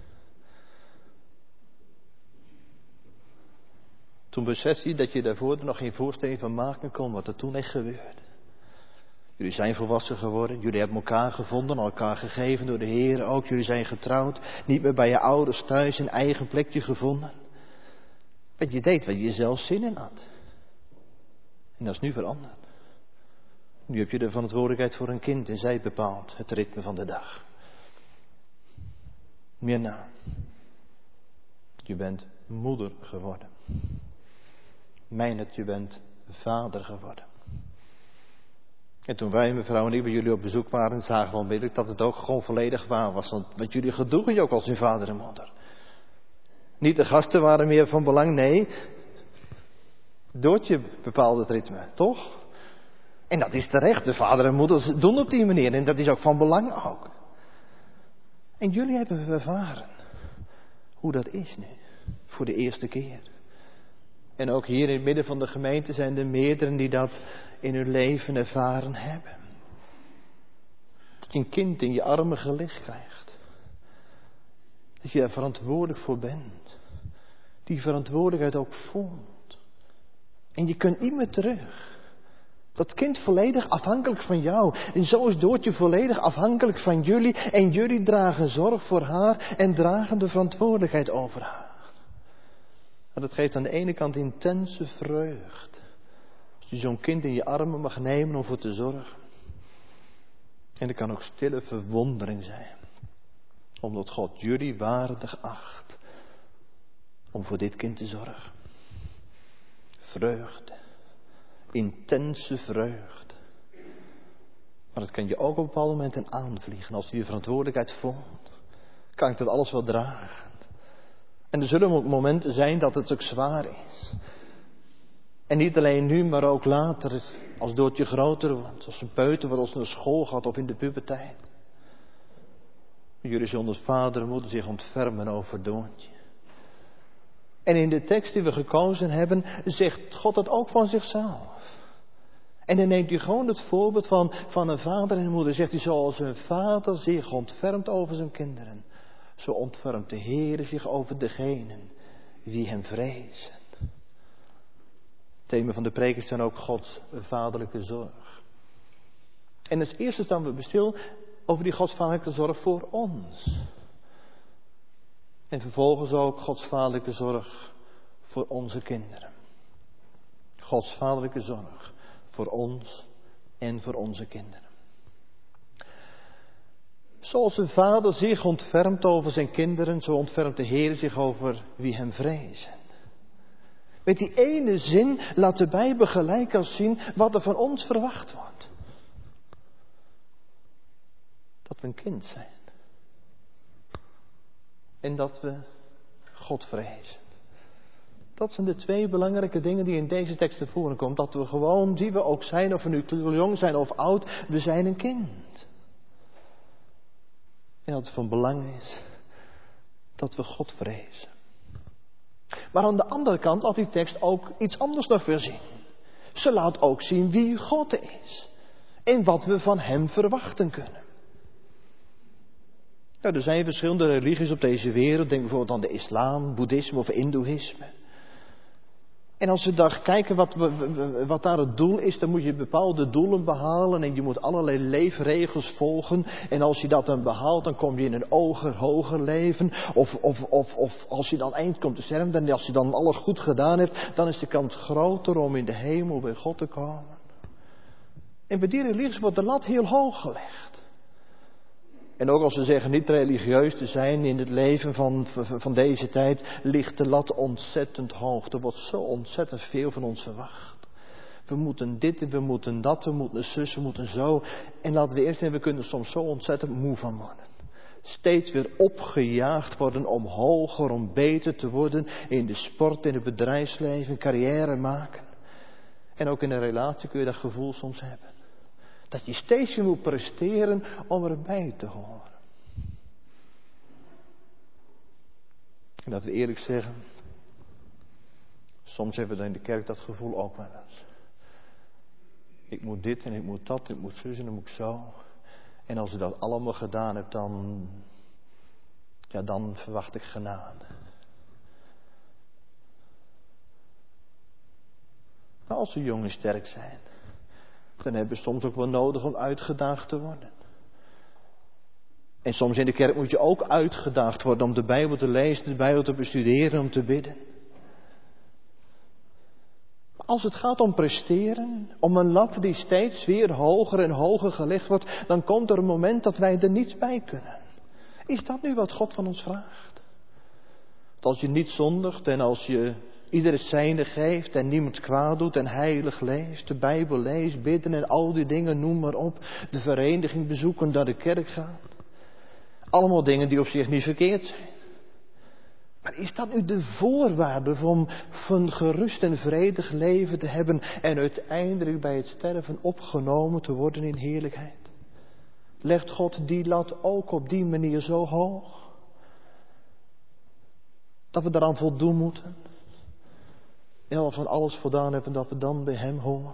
toen besefte je dat je daarvoor er nog geen voorstelling van maken kon wat er toen echt gebeurde. Jullie zijn volwassen geworden, jullie hebben elkaar gevonden, elkaar gegeven door de Heer ook. Jullie zijn getrouwd, niet meer bij je ouders thuis, een eigen plekje gevonden. Want je deed waar je zelf zin in had. En dat is nu veranderd. Nu heb je de verantwoordelijkheid voor een kind en zij bepaalt het ritme van de dag. Mirna, je bent moeder geworden. Meinet, je bent vader geworden. En toen wij, mevrouw en ik, bij jullie op bezoek waren, zagen we onmiddellijk dat het ook gewoon volledig waar was. Want jullie gedroegen je ook als hun vader en moeder. Niet de gasten waren meer van belang, nee. Doortje bepaalde het ritme, toch? En dat is terecht, de vader en moeder doen op die manier en dat is ook van belang ook. En jullie hebben ervaren hoe dat is nu, voor de eerste keer. En ook hier in het midden van de gemeente zijn er meerderen die dat in hun leven ervaren hebben. Dat je een kind in je armen gelegd krijgt. Dat je er verantwoordelijk voor bent. Die verantwoordelijkheid ook voelt. En je kunt niet meer terug. Dat kind volledig afhankelijk van jou. En zo is Doortje volledig afhankelijk van jullie. En jullie dragen zorg voor haar en dragen de verantwoordelijkheid over haar. En dat geeft aan de ene kant intense vreugde. Als je zo'n kind in je armen mag nemen om voor te zorgen. En er kan ook stille verwondering zijn. Omdat God jullie waardig acht om voor dit kind te zorgen. Vreugde. Intense vreugde. Maar dat kan je ook op bepaalde momenten aanvliegen. Als je je verantwoordelijkheid voelt, kan ik dat alles wel dragen. En er zullen ook momenten zijn dat het ook zwaar is. En niet alleen nu, maar ook later, als Doortje groter wordt. Als een peuter wordt, als naar school gaat of in de puberteit. Jullie zullen als vader en moeder zich ontfermen over Doortje. En in de tekst die we gekozen hebben, zegt God dat ook van zichzelf. En dan neemt hij gewoon het voorbeeld van een vader en een moeder. Zegt hij, zoals een vader zich ontfermt over zijn kinderen, zo ontfermt de Heer zich over degenen die hem vrezen. Het thema van de preek is dan ook Gods vaderlijke zorg. En als eerste staan we stil over die Gods vaderlijke zorg voor ons. En vervolgens ook Gods vaderlijke zorg voor onze kinderen. Gods vaderlijke zorg voor ons en voor onze kinderen. Zoals een vader zich ontfermt over zijn kinderen, zo ontfermt de Heer zich over wie hem vrezen. Met die ene zin laat de Bijbel gelijk al zien wat er van ons verwacht wordt. Dat we een kind zijn. En dat we God vrezen. Dat zijn de twee belangrijke dingen die in deze tekst naar voren komen. Dat we gewoon, wie we ook zijn, of we nu jong zijn of oud, we zijn een kind. En dat het van belang is dat we God vrezen. Maar aan de andere kant laat die tekst ook iets anders nog weer zien. Ze laat ook zien wie God is. En wat we van hem verwachten kunnen. Nou, er zijn verschillende religies op deze wereld. Denk bijvoorbeeld aan de islam, boeddhisme of hindoeïsme. En als we daar kijken wat daar het doel is, dan moet je bepaalde doelen behalen. En je moet allerlei leefregels volgen. En als je dat dan behaalt, dan kom je in een hoger leven. Of als je dan eind komt te sterven, en als je dan alles goed gedaan hebt, dan is de kans groter om in de hemel bij God te komen. En bij die religies wordt de lat heel hoog gelegd. En ook als we zeggen niet religieus te zijn in het leven van deze tijd, ligt de lat ontzettend hoog. Er wordt zo ontzettend veel van ons verwacht. We moeten dit en we moeten dat, we moeten zus, we moeten zo. En laten we eerst zeggen, we kunnen er soms zo ontzettend moe van worden. Steeds weer opgejaagd worden om hoger, om beter te worden in de sport, in het bedrijfsleven, carrière maken. En ook in een relatie kun je dat gevoel soms hebben. Dat je steeds weer moet presteren om erbij te horen. En dat we eerlijk zeggen, soms hebben we in de kerk dat gevoel ook wel eens. Ik moet dit en ik moet dat, ik moet zus en dan moet ik zo. En als ik dat allemaal gedaan heb, dan verwacht ik genade. Maar als we jong en sterk zijn, dan hebben we soms ook wel nodig om uitgedaagd te worden. En soms in de kerk moet je ook uitgedaagd worden om de Bijbel te lezen, de Bijbel te bestuderen, om te bidden. Maar als het gaat om presteren, om een lat die steeds weer hoger en hoger gelegd wordt, dan komt er een moment dat wij er niet bij kunnen. Is dat nu wat God van ons vraagt? Dat als je niet zondigt en als je ieder het zijnde geeft en niemand kwaad doet en heilig leest, de Bijbel leest, bidden en al die dingen, noem maar op. De vereniging bezoeken, naar de kerk gaan. Allemaal dingen die op zich niet verkeerd zijn. Maar is dat nu de voorwaarde om een gerust en vredig leven te hebben en uiteindelijk bij het sterven opgenomen te worden in heerlijkheid? Legt God die lat ook op die manier zo hoog? Dat we daaraan voldoen moeten? En als we alles voldaan hebben, dat we dan bij hem horen.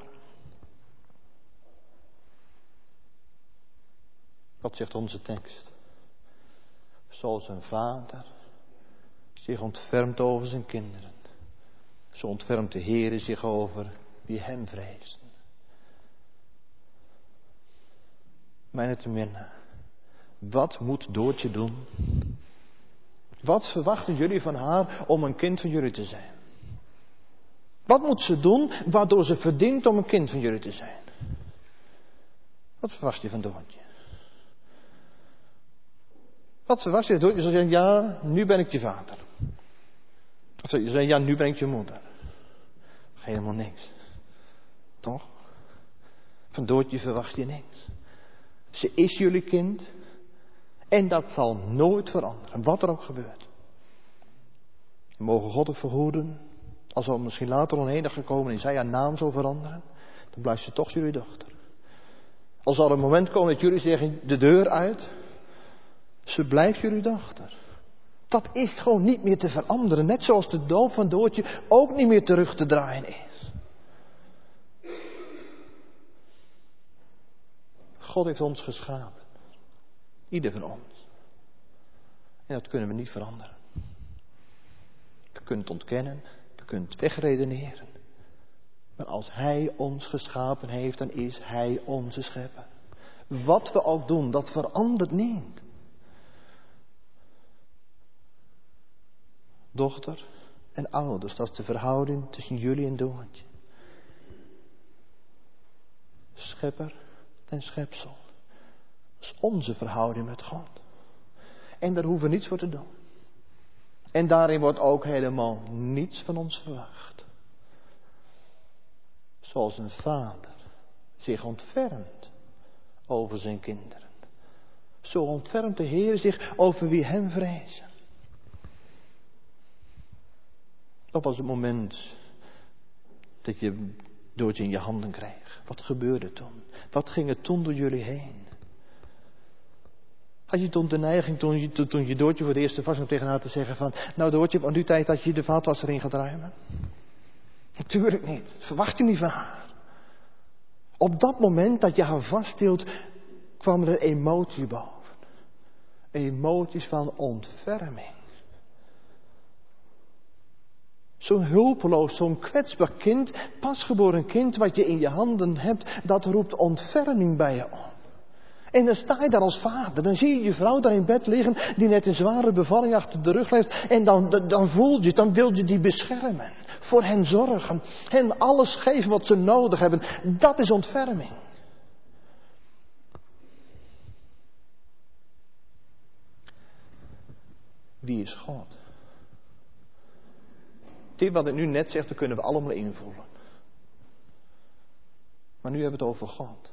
Wat zegt onze tekst? Zoals een vader zich ontfermt over zijn kinderen, zo ontfermt de Heer zich over wie hem vreest. Mijn te minne, wat moet Doortje doen? Wat verwachten jullie van haar om een kind van jullie te zijn? Wat moet ze doen waardoor ze verdient om een kind van jullie te zijn? Wat verwacht je van Doortje? Wat verwacht je van Doortje? Ze zeggen, ja, nu ben ik je vader. Of ze zeggen, ja, nu ben ik je moeder. Helemaal niks. Toch? Van Doortje verwacht je niks. Ze is jullie kind. En dat zal nooit veranderen. Wat er ook gebeurt. We mogen God het verhoeden. Als er misschien later een dag gekomen en zij haar naam zou veranderen, dan blijft ze toch jullie dochter. Als er een moment komt dat jullie zeggen de deur uit, ze blijft jullie dochter. Dat is gewoon niet meer te veranderen. Net zoals de doop van Doortje ook niet meer terug te draaien is. God heeft ons geschapen. Ieder van ons. En dat kunnen we niet veranderen. We kunnen het ontkennen. We kunnen het wegredeneren. Maar als Hij ons geschapen heeft, dan is Hij onze schepper. Wat we ook doen, dat verandert niet. Dochter en ouders, dat is de verhouding tussen jullie en Doortje. Schepper en schepsel. Dat is onze verhouding met God. En daar hoeven we niets voor te doen. En daarin wordt ook helemaal niets van ons verwacht. Zoals een vader zich ontfermt over zijn kinderen. Zo ontfermt de Heer zich over wie hem vrezen. Dat was het moment dat je Doortje in je handen kreeg. Wat gebeurde toen? Wat ging er toen door jullie heen? Had je toen de neiging, toen je Doortje voor de eerste was, om tegen haar te zeggen van... Nou Doortje, want nu tijd dat je de vaatwasser in gaat ruimen? Natuurlijk niet. Dat verwacht je niet van haar. Op dat moment dat je haar vasthield, kwam er een emotie boven. Emoties van ontferming. Zo'n hulpeloos, zo'n kwetsbaar kind, pasgeboren kind wat je in je handen hebt, dat roept ontferming bij je op. En dan sta je daar als vader, dan zie je je vrouw daar in bed liggen, die net een zware bevalling achter de rug heeft. En dan voel je, dan wil je die beschermen, voor hen zorgen, hen alles geven wat ze nodig hebben. Dat is ontferming. Wie is God? Dit wat ik nu net zeg, dat kunnen we allemaal invoelen. Maar nu hebben we het over God.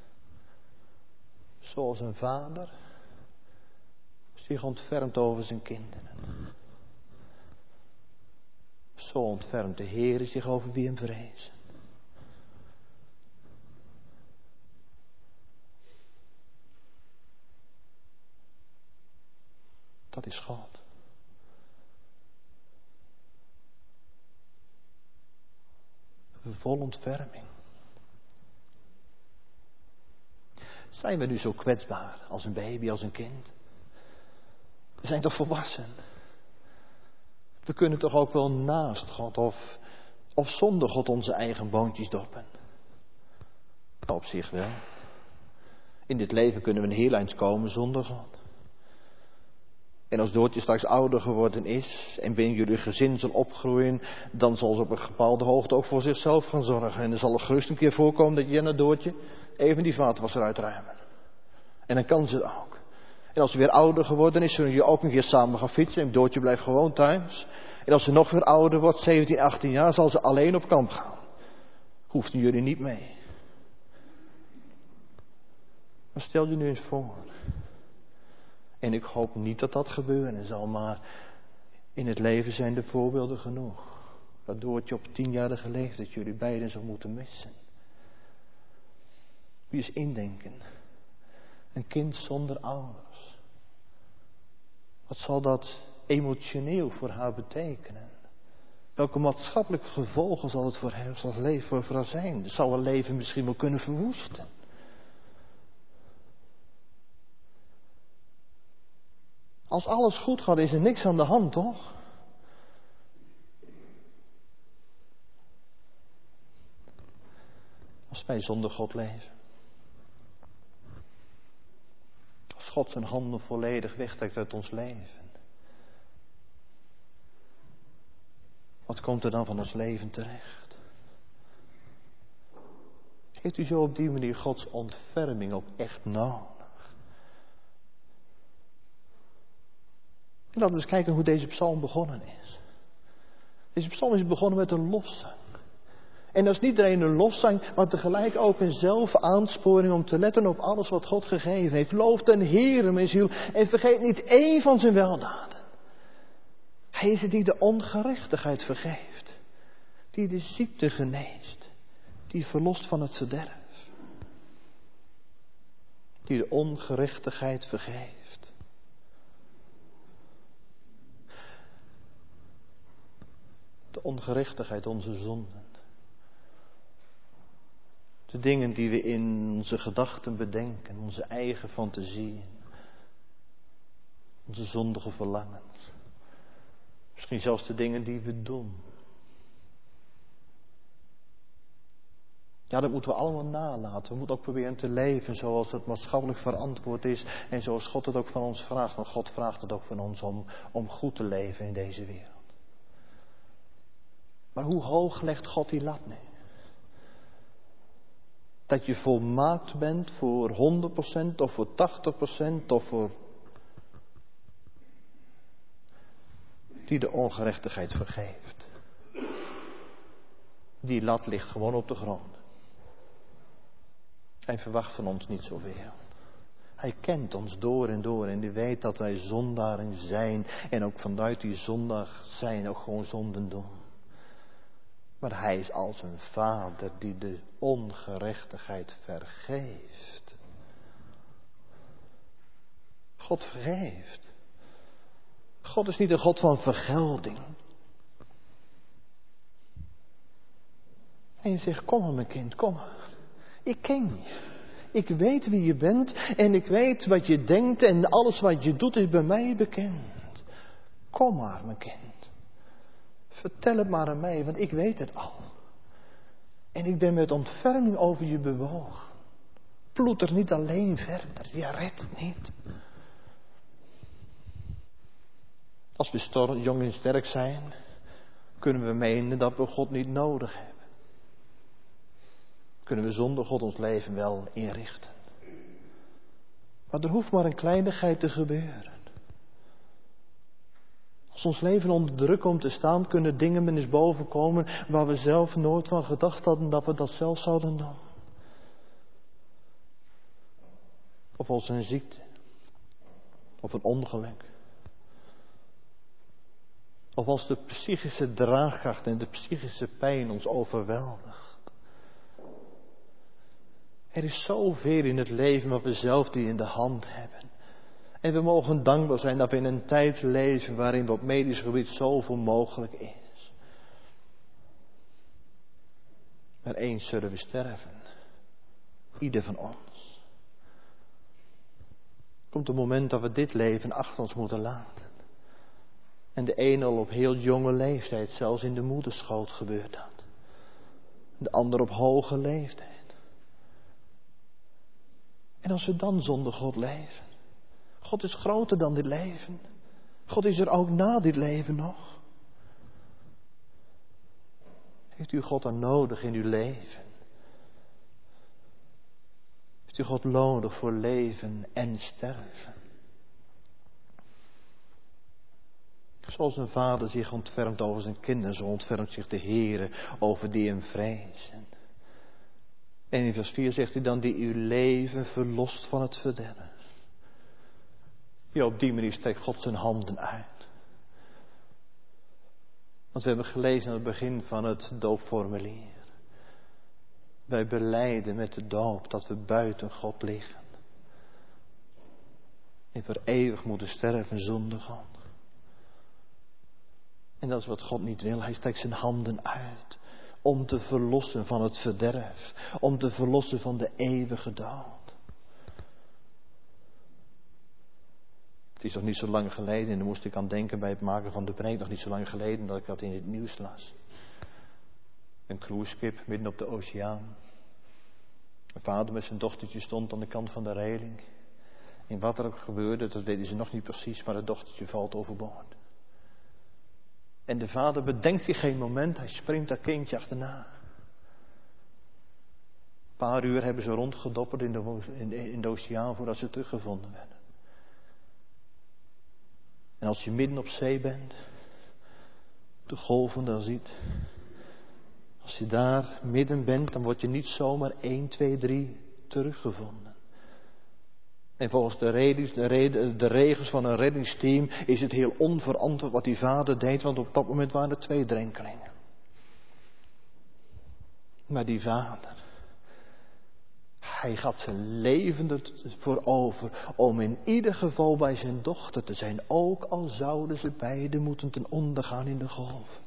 Zoals een vader zich ontfermt over zijn kinderen. Zo ontfermt de Heer zich over wie hem vrezen. Dat is God. Vol ontferming. Zijn we nu zo kwetsbaar als een baby, als een kind? We zijn toch volwassen? We kunnen toch ook wel naast God of zonder God onze eigen boontjes doppen? Op zich wel. In dit leven kunnen we een heel eind komen zonder God. En als Doortje straks ouder geworden is en binnen jullie gezin zal opgroeien, dan zal ze op een bepaalde hoogte ook voor zichzelf gaan zorgen. En dan zal er gerust een keer voorkomen dat je en Doortje even die vaatwasser uitruimen. En dan kan ze het ook. En als ze weer ouder geworden is, zullen jullie ook een keer samen gaan fietsen en Doortje blijft gewoon thuis. En als ze nog weer ouder wordt, 17, 18 jaar, zal ze alleen op kamp gaan. Hoefden jullie niet mee. Maar stel je nu eens voor. En ik hoop niet dat dat gebeuren zal, maar in het leven zijn de voorbeelden genoeg. Dat Doortje op 10-jarige leeftijd jullie beiden zou moeten missen. Wie is indenken? Een kind zonder ouders. Wat zal dat emotioneel voor haar betekenen? Welke maatschappelijke gevolgen zal het voor haar zijn? Het zal haar leven misschien wel kunnen verwoesten. Als alles goed gaat, is er niks aan de hand, toch? Als wij zonder God leven. Als God zijn handen volledig wegtrekt uit ons leven. Wat komt er dan van ons leven terecht? Heeft u zo op die manier Gods ontferming ook echt nodig? En laten we eens kijken hoe deze psalm begonnen is. Deze psalm is begonnen met een lofzang. En dat is niet alleen een lofzang, maar tegelijk ook een zelfaaansporing om te letten op alles wat God gegeven heeft. Loof den Heere, mijn ziel, en vergeet niet één van zijn weldaden. Hij is het die de ongerechtigheid vergeeft, die de ziekte geneest, die verlost van het verderf, die de ongerechtigheid vergeeft. De ongerechtigheid, onze zonden. De dingen die we in onze gedachten bedenken, onze eigen fantasieën. Onze zondige verlangens. Misschien zelfs de dingen die we doen. Ja, dat moeten we allemaal nalaten. We moeten ook proberen te leven zoals het maatschappelijk verantwoord is. En zoals God het ook van ons vraagt. Want God vraagt het ook van ons om goed te leven in deze wereld. Maar hoe hoog legt God die lat nu? Dat je volmaakt bent voor 100% of voor 80% of voor... Die de ongerechtigheid vergeeft. Die lat ligt gewoon op de grond. Hij verwacht van ons niet zoveel. Hij kent ons door en hij weet dat wij zondaren zijn. En ook vanuit die zondag zijn ook gewoon zonden doen. Maar hij is als een vader die de ongerechtigheid vergeeft. God vergeeft. God is niet een God van vergelding. En je zegt, kom maar mijn kind, kom maar. Ik ken je. Ik weet wie je bent en ik weet wat je denkt en alles wat je doet is bij mij bekend. Kom maar mijn kind. Vertel het maar aan mij, want ik weet het al. En ik ben met ontferming over je bewogen. Ploeter niet alleen verder, je redt het niet. Als we jong en sterk zijn, kunnen we menen dat we God niet nodig hebben. Kunnen we zonder God ons leven wel inrichten. Maar er hoeft maar een kleinigheid te gebeuren. Als ons leven onder druk komt te staan, kunnen dingen met ons boven komen waar we zelf nooit van gedacht hadden dat we dat zelf zouden doen. Of als een ziekte. Of een ongeluk. Of als de psychische draagkracht en de psychische pijn ons overweldigt. Er is zoveel in het leven wat we zelf niet in de hand hebben. En we mogen dankbaar zijn dat we in een tijd leven waarin op medisch gebied zoveel mogelijk is. Maar eens zullen we sterven. Ieder van ons. Komt een moment dat we dit leven achter ons moeten laten. En de ene al op heel jonge leeftijd, zelfs in de moederschoot gebeurt dat. De ander op hoge leeftijd. En als we dan zonder God leven. God is groter dan dit leven. God is er ook na dit leven nog. Heeft u God dan nodig in uw leven? Heeft u God nodig voor leven en sterven? Zoals een vader zich ontfermt over zijn kinderen, zo ontfermt zich de Heere over die hem vrezen. En in vers 4 zegt hij dan, die uw leven verlost van het verderf. Ja, op die manier strekt God zijn handen uit. Want we hebben gelezen aan het begin van het doopformulier. Wij belijden met de doop dat we buiten God liggen. En voor eeuwig moeten sterven zonder God. En dat is wat God niet wil. Hij strekt zijn handen uit. Om te verlossen van het verderf. Om te verlossen van de eeuwige dood. Het is nog niet zo lang geleden. En daar moest ik aan denken bij het maken van de preek. Nog niet zo lang geleden dat ik dat in het nieuws las. Een cruiseschip midden op de oceaan. Een vader met zijn dochtertje stond aan de kant van de reling. En wat er ook gebeurde, dat weten ze nog niet precies. Maar het dochtertje valt overboord. En de vader bedenkt zich geen moment. Hij springt dat kindje achterna. Een paar uur hebben ze rondgedopperd in de oceaan voordat ze teruggevonden werden. En als je midden op zee bent, de golven dan ziet. Als je daar midden bent, dan word je niet zomaar 1, 2, 3 teruggevonden. En volgens de regels van een reddingsteam is het heel onverantwoord wat die vader deed, want op dat moment waren er 2 drenkelingen. Maar die vader, hij gaat zijn leven ervoor over om in ieder geval bij zijn dochter te zijn, ook al zouden ze beiden moeten ten onder gaan in de golven.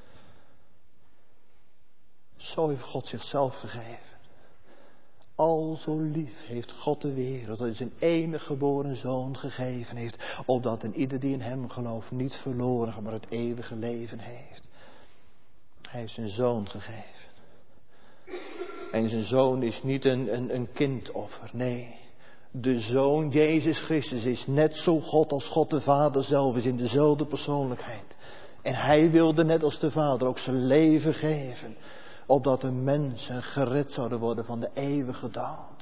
Zo heeft God zichzelf gegeven. Al zo lief heeft God de wereld, dat hij zijn enige geboren zoon gegeven heeft, opdat een ieder die in hem gelooft niet verloren, maar het eeuwige leven heeft. Hij heeft zijn zoon gegeven. En zijn zoon is niet een kindoffer, nee. De zoon Jezus Christus is net zo God als God de Vader zelf is, in dezelfde persoonlijkheid. En hij wilde net als de Vader ook zijn leven geven, opdat de mensen gered zouden worden van de eeuwige dood.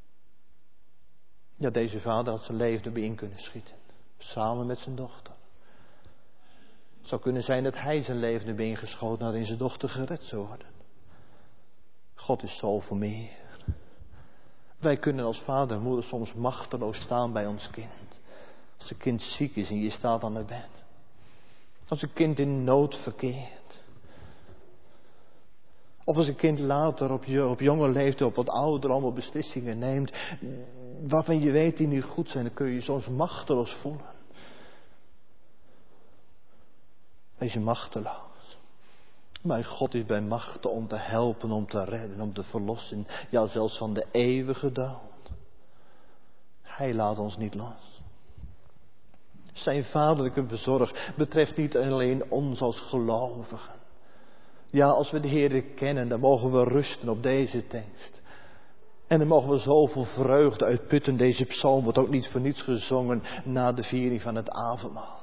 Ja, deze vader had zijn leven erbij in kunnen schieten. Samen met zijn dochter. Het zou kunnen zijn dat hij zijn leven erbij ingeschoten had en zijn dochter gered zou worden. God is zoveel meer. Wij kunnen als vader en moeder soms machteloos staan bij ons kind. Als een kind ziek is en je staat aan het bed. Als een kind in nood verkeert. Of als een kind later op jonge leeftijd, op wat ouder, allemaal beslissingen neemt. Waarvan je weet die niet goed zijn, dan kun je je soms machteloos voelen. Wees je machteloos. Maar God is bij machten om te helpen, om te redden, om te verlossen. Ja, zelfs van de eeuwige dood. Hij laat ons niet los. Zijn vaderlijke verzorg betreft niet alleen ons als gelovigen. Ja, als we de Heer kennen, dan mogen we rusten op deze tekst. En dan mogen we zoveel vreugde uitputten. Deze psalm wordt ook niet voor niets gezongen na de viering van het avondmaal.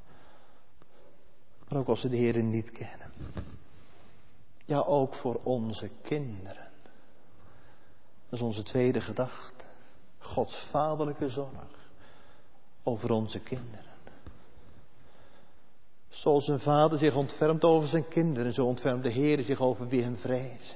Maar ook als we de Heer niet kennen. Ja, ook voor onze kinderen. Dat is onze tweede gedachte. Gods vaderlijke zorg over onze kinderen. Zoals een vader zich ontfermt over zijn kinderen, zo ontfermt de Heer zich over wie hem vrezen.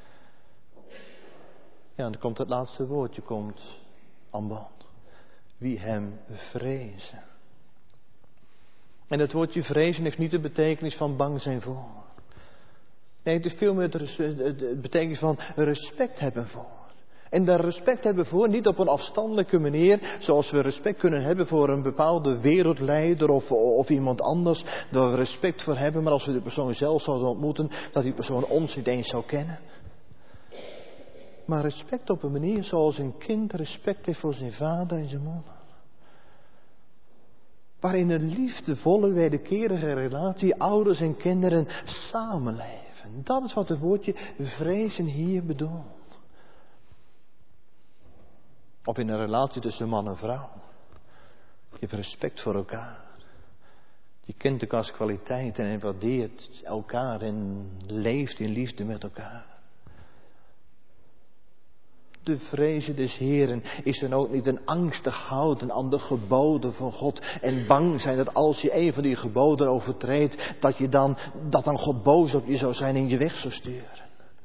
Ja, en dan komt het laatste woordje, aan bod. Wie hem vrezen. En het woordje vrezen heeft niet de betekenis van bang zijn voor. Nee, het is veel meer de betekenis van respect hebben voor. En daar respect hebben voor, niet op een afstandelijke manier, zoals we respect kunnen hebben voor een bepaalde wereldleider of iemand anders, daar we respect voor hebben, maar als we de persoon zelf zouden ontmoeten, dat die persoon ons niet eens zou kennen. Maar respect op een manier zoals een kind respect heeft voor zijn vader en zijn moeder. Waarin een liefdevolle, wederkerige relatie ouders en kinderen samenleven. Dat is wat het woordje vrezen hier bedoelt. Of in een relatie tussen man en vrouw. Je hebt respect voor elkaar. Je kent elkaars kwaliteiten en waardeert elkaar en leeft in liefde met elkaar. De vrezen des Heeren is dan ook niet een angstig houden aan de geboden van God. En bang zijn dat als je een van die geboden overtreedt, dat dan God boos op je zou zijn en je weg zou sturen.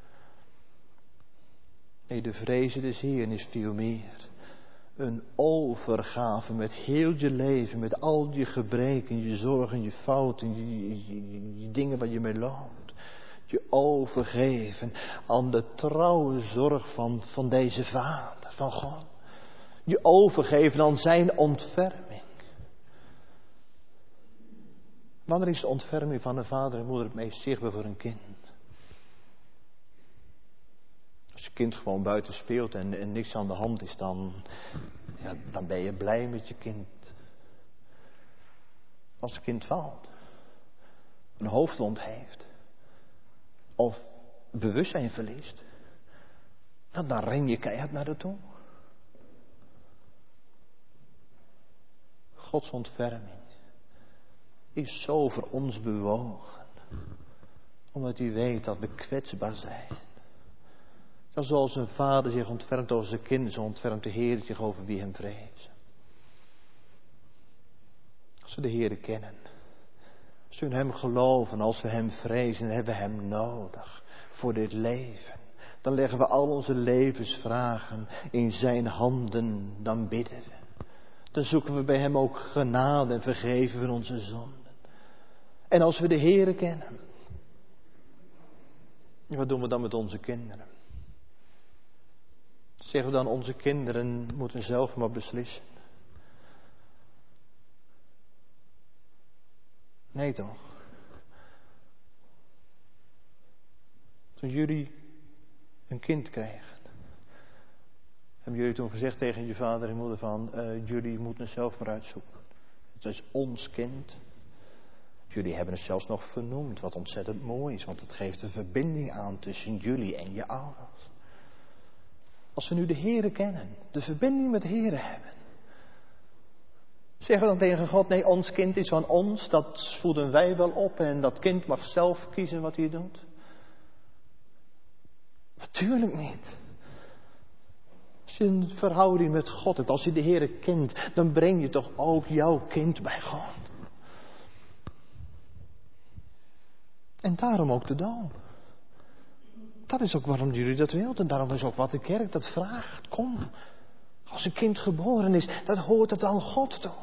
Nee, de vrezen des Heeren is veel meer. Een overgave met heel je leven, met al je gebreken, je zorgen, je fouten, je dingen waar je mee loopt. Je overgeven aan de trouwe zorg van deze Vader, van God. Je overgeven aan zijn ontferming. Wanneer is de ontferming van een vader en moeder het meest zichtbaar voor een kind? Als je kind gewoon buiten speelt en niks aan de hand is, dan ben je blij met je kind. Als het kind valt, een hoofdwond heeft, of bewustzijn verliest, dan ren je keihard naar de toe. Gods ontferming is zo voor ons bewogen, omdat hij weet dat we kwetsbaar zijn. Dat zoals een vader zich ontfermt over zijn kinderen, zo ontfermt de Heer zich over wie hem vrezen. Als we de Heer kennen, als we in hem geloven, als we hem vrezen, dan hebben we hem nodig voor dit leven. Dan leggen we al onze levensvragen in zijn handen, dan bidden we. Dan zoeken we bij hem ook genade en vergeven van onze zonden. En als we de Heer kennen, wat doen we dan met onze kinderen? Zeggen we dan, onze kinderen moeten zelf maar beslissen? Nee toch? Toen jullie een kind kregen, hebben jullie toen gezegd tegen je vader en moeder van, jullie moeten het zelf maar uitzoeken. Het is ons kind. Jullie hebben het zelfs nog vernoemd, wat ontzettend mooi is, want het geeft een verbinding aan tussen jullie en je ouders. Als we nu de Heere kennen, de verbinding met de Heere hebben. Zeggen we dan tegen God, nee, ons kind is van ons, dat voeden wij wel op en dat kind mag zelf kiezen wat hij doet? Natuurlijk niet. Als je een verhouding met God hebt, als je de Heere kent, dan breng je toch ook jouw kind bij God. En daarom ook de doop. Dat is ook waarom jullie dat wilt. En daarom is ook wat de kerk dat vraagt. Kom, als een kind geboren is, dat hoort het aan God toe.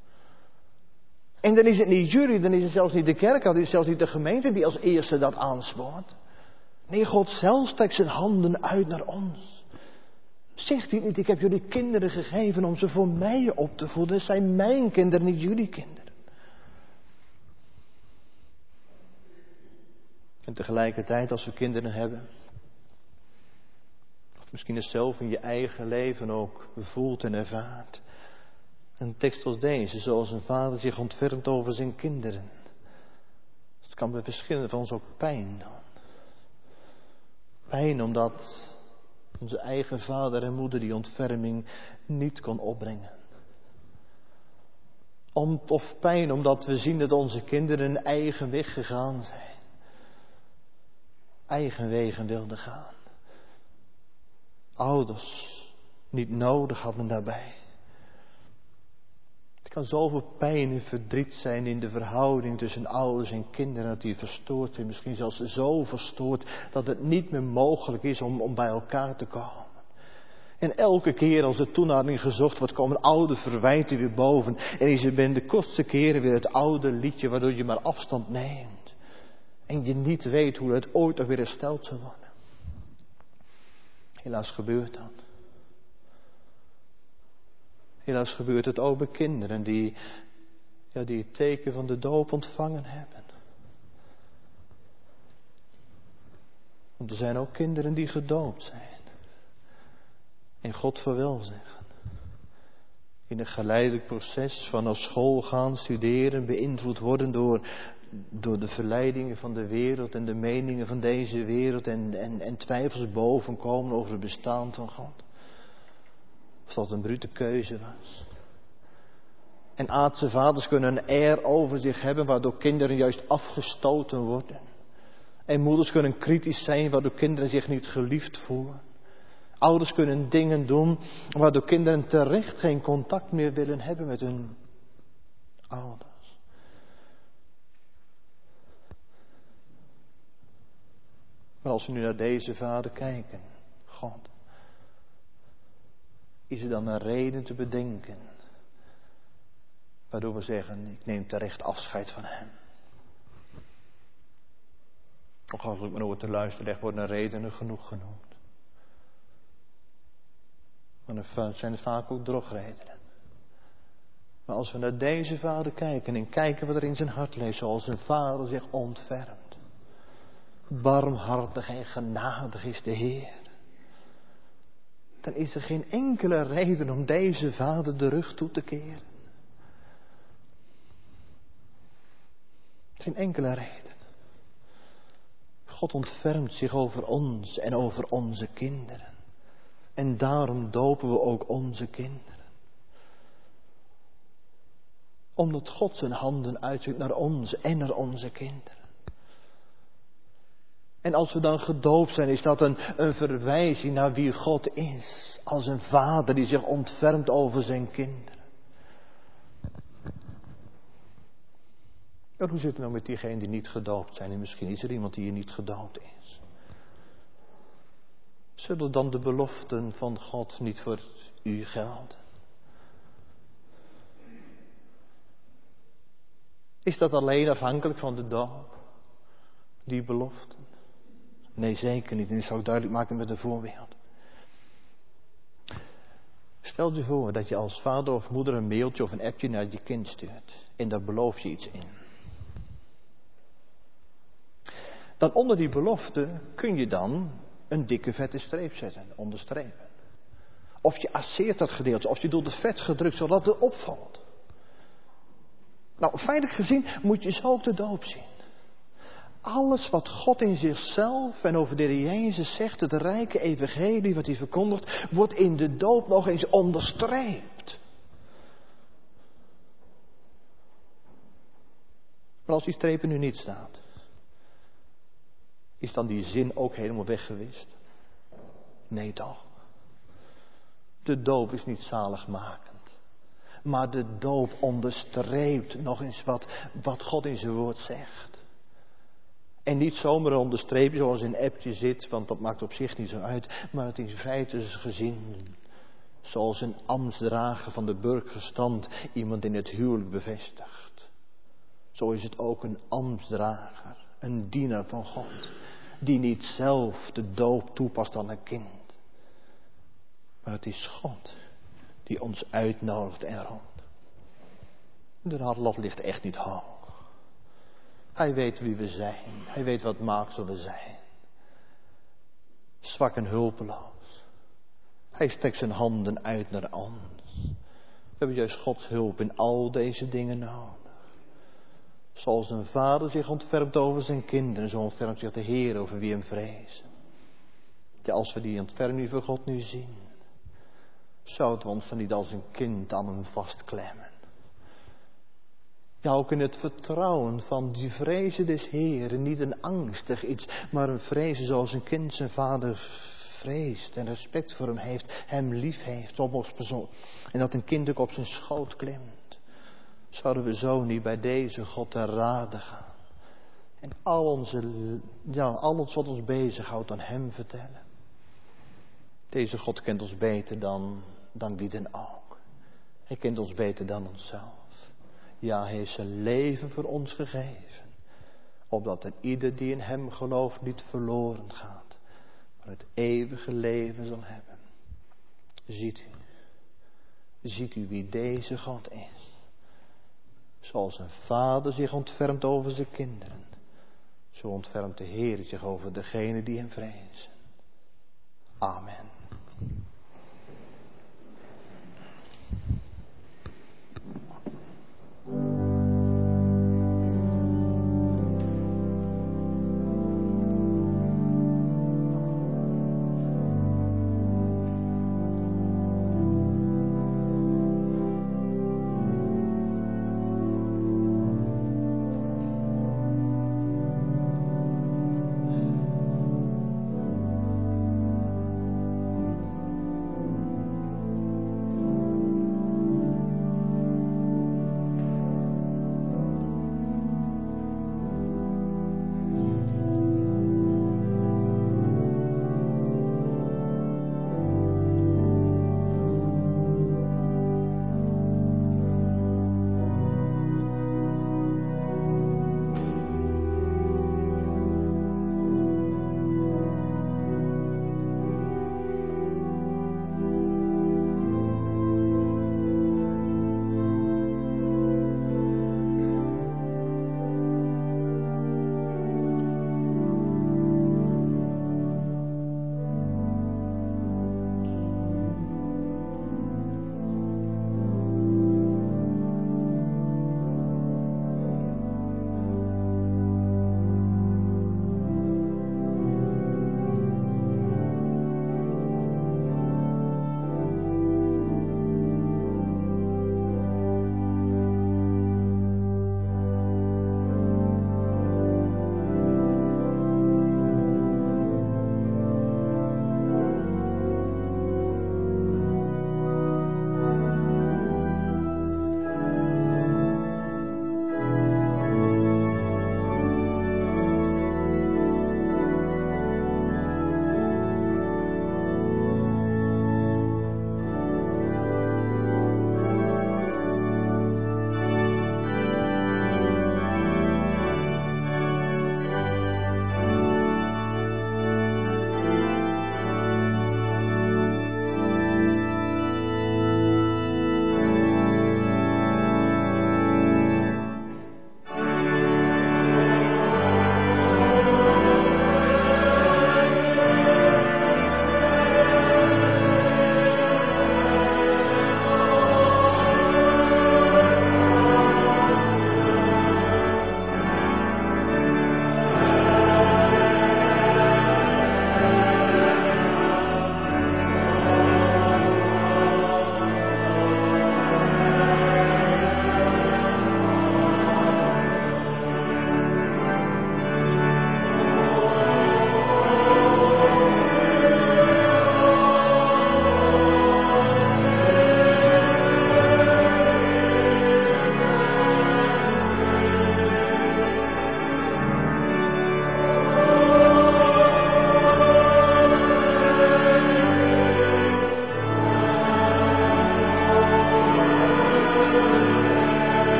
En dan is het niet jullie, dan is het zelfs niet de kerk, dan is het zelfs niet de gemeente die als eerste dat aanspoort. Nee, God zelf strekt zijn handen uit naar ons. Zegt hij niet, ik heb jullie kinderen gegeven om ze voor mij op te voeden. Het zijn mijn kinderen, niet jullie kinderen. En tegelijkertijd, als we kinderen hebben, of misschien het zelf in je eigen leven ook voelt en ervaart. Een tekst als deze, zoals een vader zich ontfermt over zijn kinderen. Het kan bij verschillende van ons ook pijn doen. Pijn omdat onze eigen vader en moeder die ontferming niet kon opbrengen. Of pijn omdat we zien dat onze kinderen een eigen weg gegaan zijn. Eigen wegen wilden gaan. Ouders niet nodig hadden daarbij. Er kan zoveel pijn en verdriet zijn in de verhouding tussen ouders en kinderen, dat die verstoord is, misschien zelfs zo verstoord dat het niet meer mogelijk is om bij elkaar te komen. En elke keer als er toenadering gezocht wordt, komen oude verwijten weer boven. En is er binnen de kortste keren weer het oude liedje waardoor je maar afstand neemt. En je niet weet hoe het ooit nog weer hersteld zal worden. Helaas gebeurt dat. Helaas gebeurt het ook bij kinderen die het teken van de doop ontvangen hebben. Want er zijn ook kinderen die gedoopt zijn. En God vaarwel zeggen. In een geleidelijk proces van naar school gaan, studeren, beïnvloed worden door de verleidingen van de wereld en de meningen van deze wereld en twijfels bovenkomen over het bestaan van God. Of dat een brute keuze was. En aardse vaders kunnen een eer over zich hebben waardoor kinderen juist afgestoten worden. En moeders kunnen kritisch zijn waardoor kinderen zich niet geliefd voelen. Ouders kunnen dingen doen waardoor kinderen terecht geen contact meer willen hebben met hun ouders. Maar als we nu naar deze vader kijken, God, is er dan een reden te bedenken waardoor we zeggen, ik neem terecht afscheid van hem. Of als ik me over te luisteren leg, worden redenen genoeg genoemd. Maar dan zijn het vaak ook drogredenen. Maar als we naar deze vader kijken en kijken wat er in zijn hart leeft, zoals een vader zich ontfermt. Barmhartig en genadig is de Heer. Dan is er geen enkele reden om deze vader de rug toe te keren. Geen enkele reden. God ontfermt zich over ons en over onze kinderen. En daarom dopen we ook onze kinderen. Omdat God zijn handen uitstrekt naar ons en naar onze kinderen. En als we dan gedoopt zijn, is dat een verwijzing naar wie God is. Als een vader die zich ontfermt over zijn kinderen. En hoe zit het nou met diegenen die niet gedoopt zijn? En misschien is er iemand die hier niet gedoopt is. Zullen dan de beloften van God niet voor u gelden? Is dat alleen afhankelijk van de doop? Die beloften? Nee, zeker niet. En dat zou ik duidelijk maken met een voorbeeld. Stel je voor dat je als vader of moeder een mailtje of een appje naar je kind stuurt. En daar beloof je iets in. Dan onder die belofte kun je dan een dikke vette streep zetten, onderstrepen. Of je asseert dat gedeelte, of je doet het vet gedrukt zodat het opvalt. Nou, feitelijk gezien moet je zo ook de doop zien. Alles wat God in zichzelf en over de Heer Jezus zegt, het rijke evangelie wat hij verkondigt, wordt in de doop nog eens onderstreept. Maar als die streep er nu niet staat, is dan die zin ook helemaal weggewist? Nee toch. De doop is niet zaligmakend. Maar de doop onderstreept nog eens wat God in zijn woord zegt. En niet zomaar een onderstreepje zoals in een appje zit, want dat maakt op zich niet zo uit. Maar het in feite is gezien zoals een ambtsdrager van de burgerstand iemand in het huwelijk bevestigt. Zo is het ook een ambtsdrager, een dienaar van God, die niet zelf de doop toepast aan een kind. Maar het is God die ons uitnodigt en roept. De lat ligt echt niet hoog. Hij weet wie we zijn. Hij weet wat maaksel we zijn. Zwak en hulpeloos. Hij strekt zijn handen uit naar ons. We hebben juist Gods hulp in al deze dingen nodig. Zoals een vader zich ontfermt over zijn kinderen, zo ontfermt zich de Heer over wie hem vrezen. Ja, als we die ontferming van God nu zien, zouden we ons dan niet als een kind aan hem vastklemmen. Ja, ook in het vertrouwen van die vrezen des Heeren, niet een angstig iets, maar een vrezen zoals een kind zijn vader vreest en respect voor hem heeft, hem lief heeft, en dat een kind ook op zijn schoot klimt. Zouden we zo niet bij deze God ter rade gaan en alles wat ons bezighoudt aan hem vertellen. Deze God kent ons beter dan wie dan ook. Hij kent ons beter dan onszelf. Ja, hij heeft zijn leven voor ons gegeven. Opdat er ieder die in hem gelooft niet verloren gaat. Maar het eeuwige leven zal hebben. Ziet u wie deze God is. Zoals een vader zich ontfermt over zijn kinderen. Zo ontfermt de Heer zich over degenen die hem vrezen. Amen.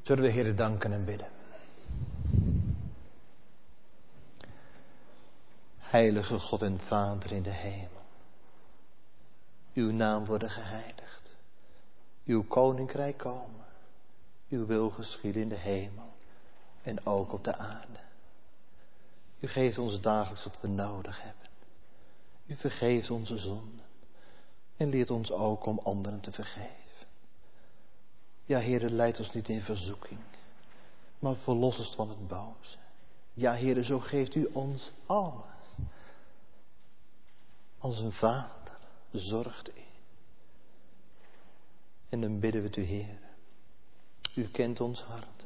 Zullen we Heere danken en bidden. Heilige God en Vader in de hemel. Uw naam worden geheiligd. Uw koninkrijk komen. Uw wil geschieden in de hemel en ook op de aarde. U geeft ons dagelijks wat we nodig hebben. U vergeeft onze zonden en leert ons ook om anderen te vergeven. Ja, Heere, leid ons niet in verzoeking, maar verlos ons van het boze. Ja, Heere, zo geeft u ons alles. Als een vader zorgt u. En dan bidden we het u, Heere. U kent ons hart.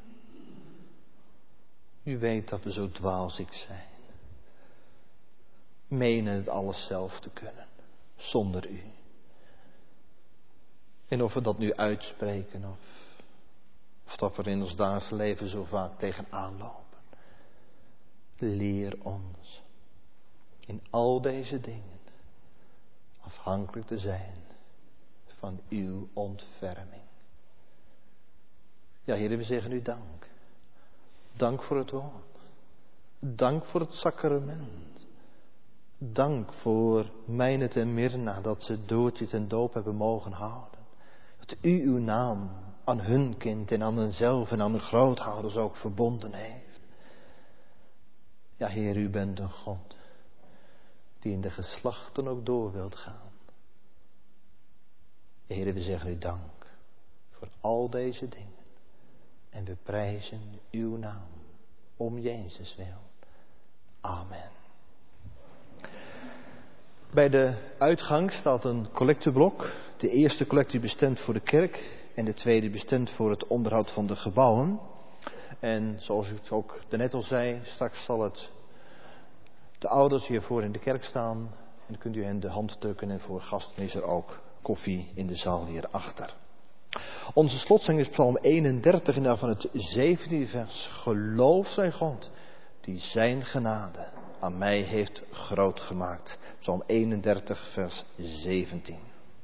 U weet dat we zo dwaalziek zijn. Menen het alles zelf te kunnen, zonder u. En of we dat nu uitspreken of dat we in ons dagelijks leven zo vaak tegenaan lopen. Leer ons in al deze dingen afhankelijk te zijn van uw ontferming. Ja, Heer, we zeggen u dank. Dank voor het woord. Dank voor het sacrament. Dank voor Meinet en Mirna dat ze Doortje ten doop hebben mogen houden. Dat u uw naam aan hun kind en aan hunzelf en aan hun grootouders ook verbonden heeft. Ja, Heer, u bent een God die in de geslachten ook door wilt gaan. Heer, we zeggen u dank voor al deze dingen. En we prijzen uw naam om Jezus wil. Amen. Bij de uitgang staat een collecteblok. De eerste collectie bestemd voor de kerk en de tweede bestemd voor het onderhoud van de gebouwen. En zoals u het ook daarnet al zei, straks zal de ouders hiervoor in de kerk staan. En dan kunt u hen de hand drukken en voor gasten is er ook koffie in de zaal hierachter. Onze slotzang is Psalm 31 en daarvan het 17e vers. Geloof zijn God, die zijn genade aan mij heeft groot gemaakt. Psalm 31 vers 17.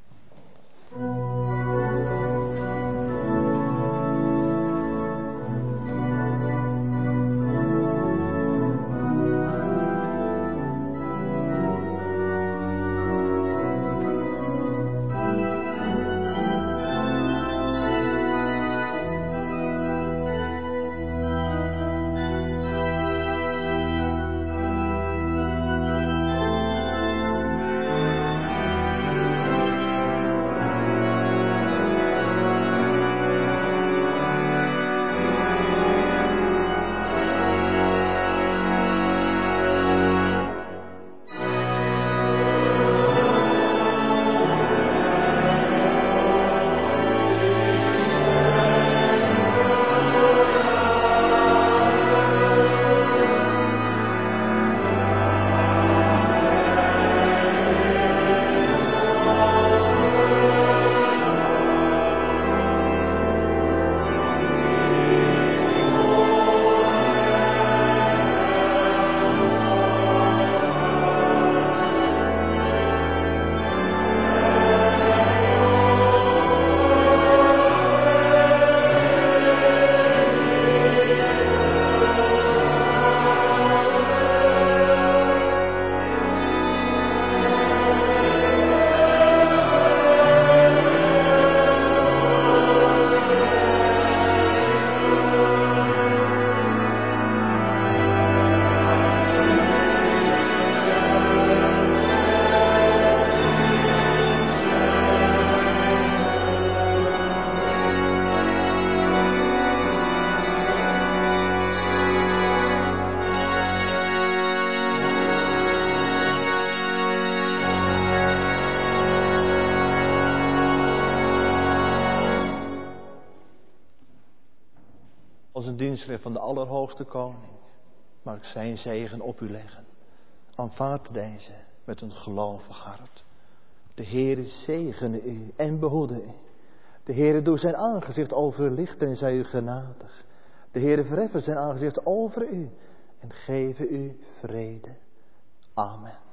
Als een dienstrecht van de Allerhoogste Koning mag ik zijn zegen op u leggen. Aanvaard deze met een gelovig hart. De Heere zegene u en behoede u. De Heere doe zijn aangezicht over u lichten en zij u genadig. De Heere verheffen zijn aangezicht over u en geven u vrede. Amen.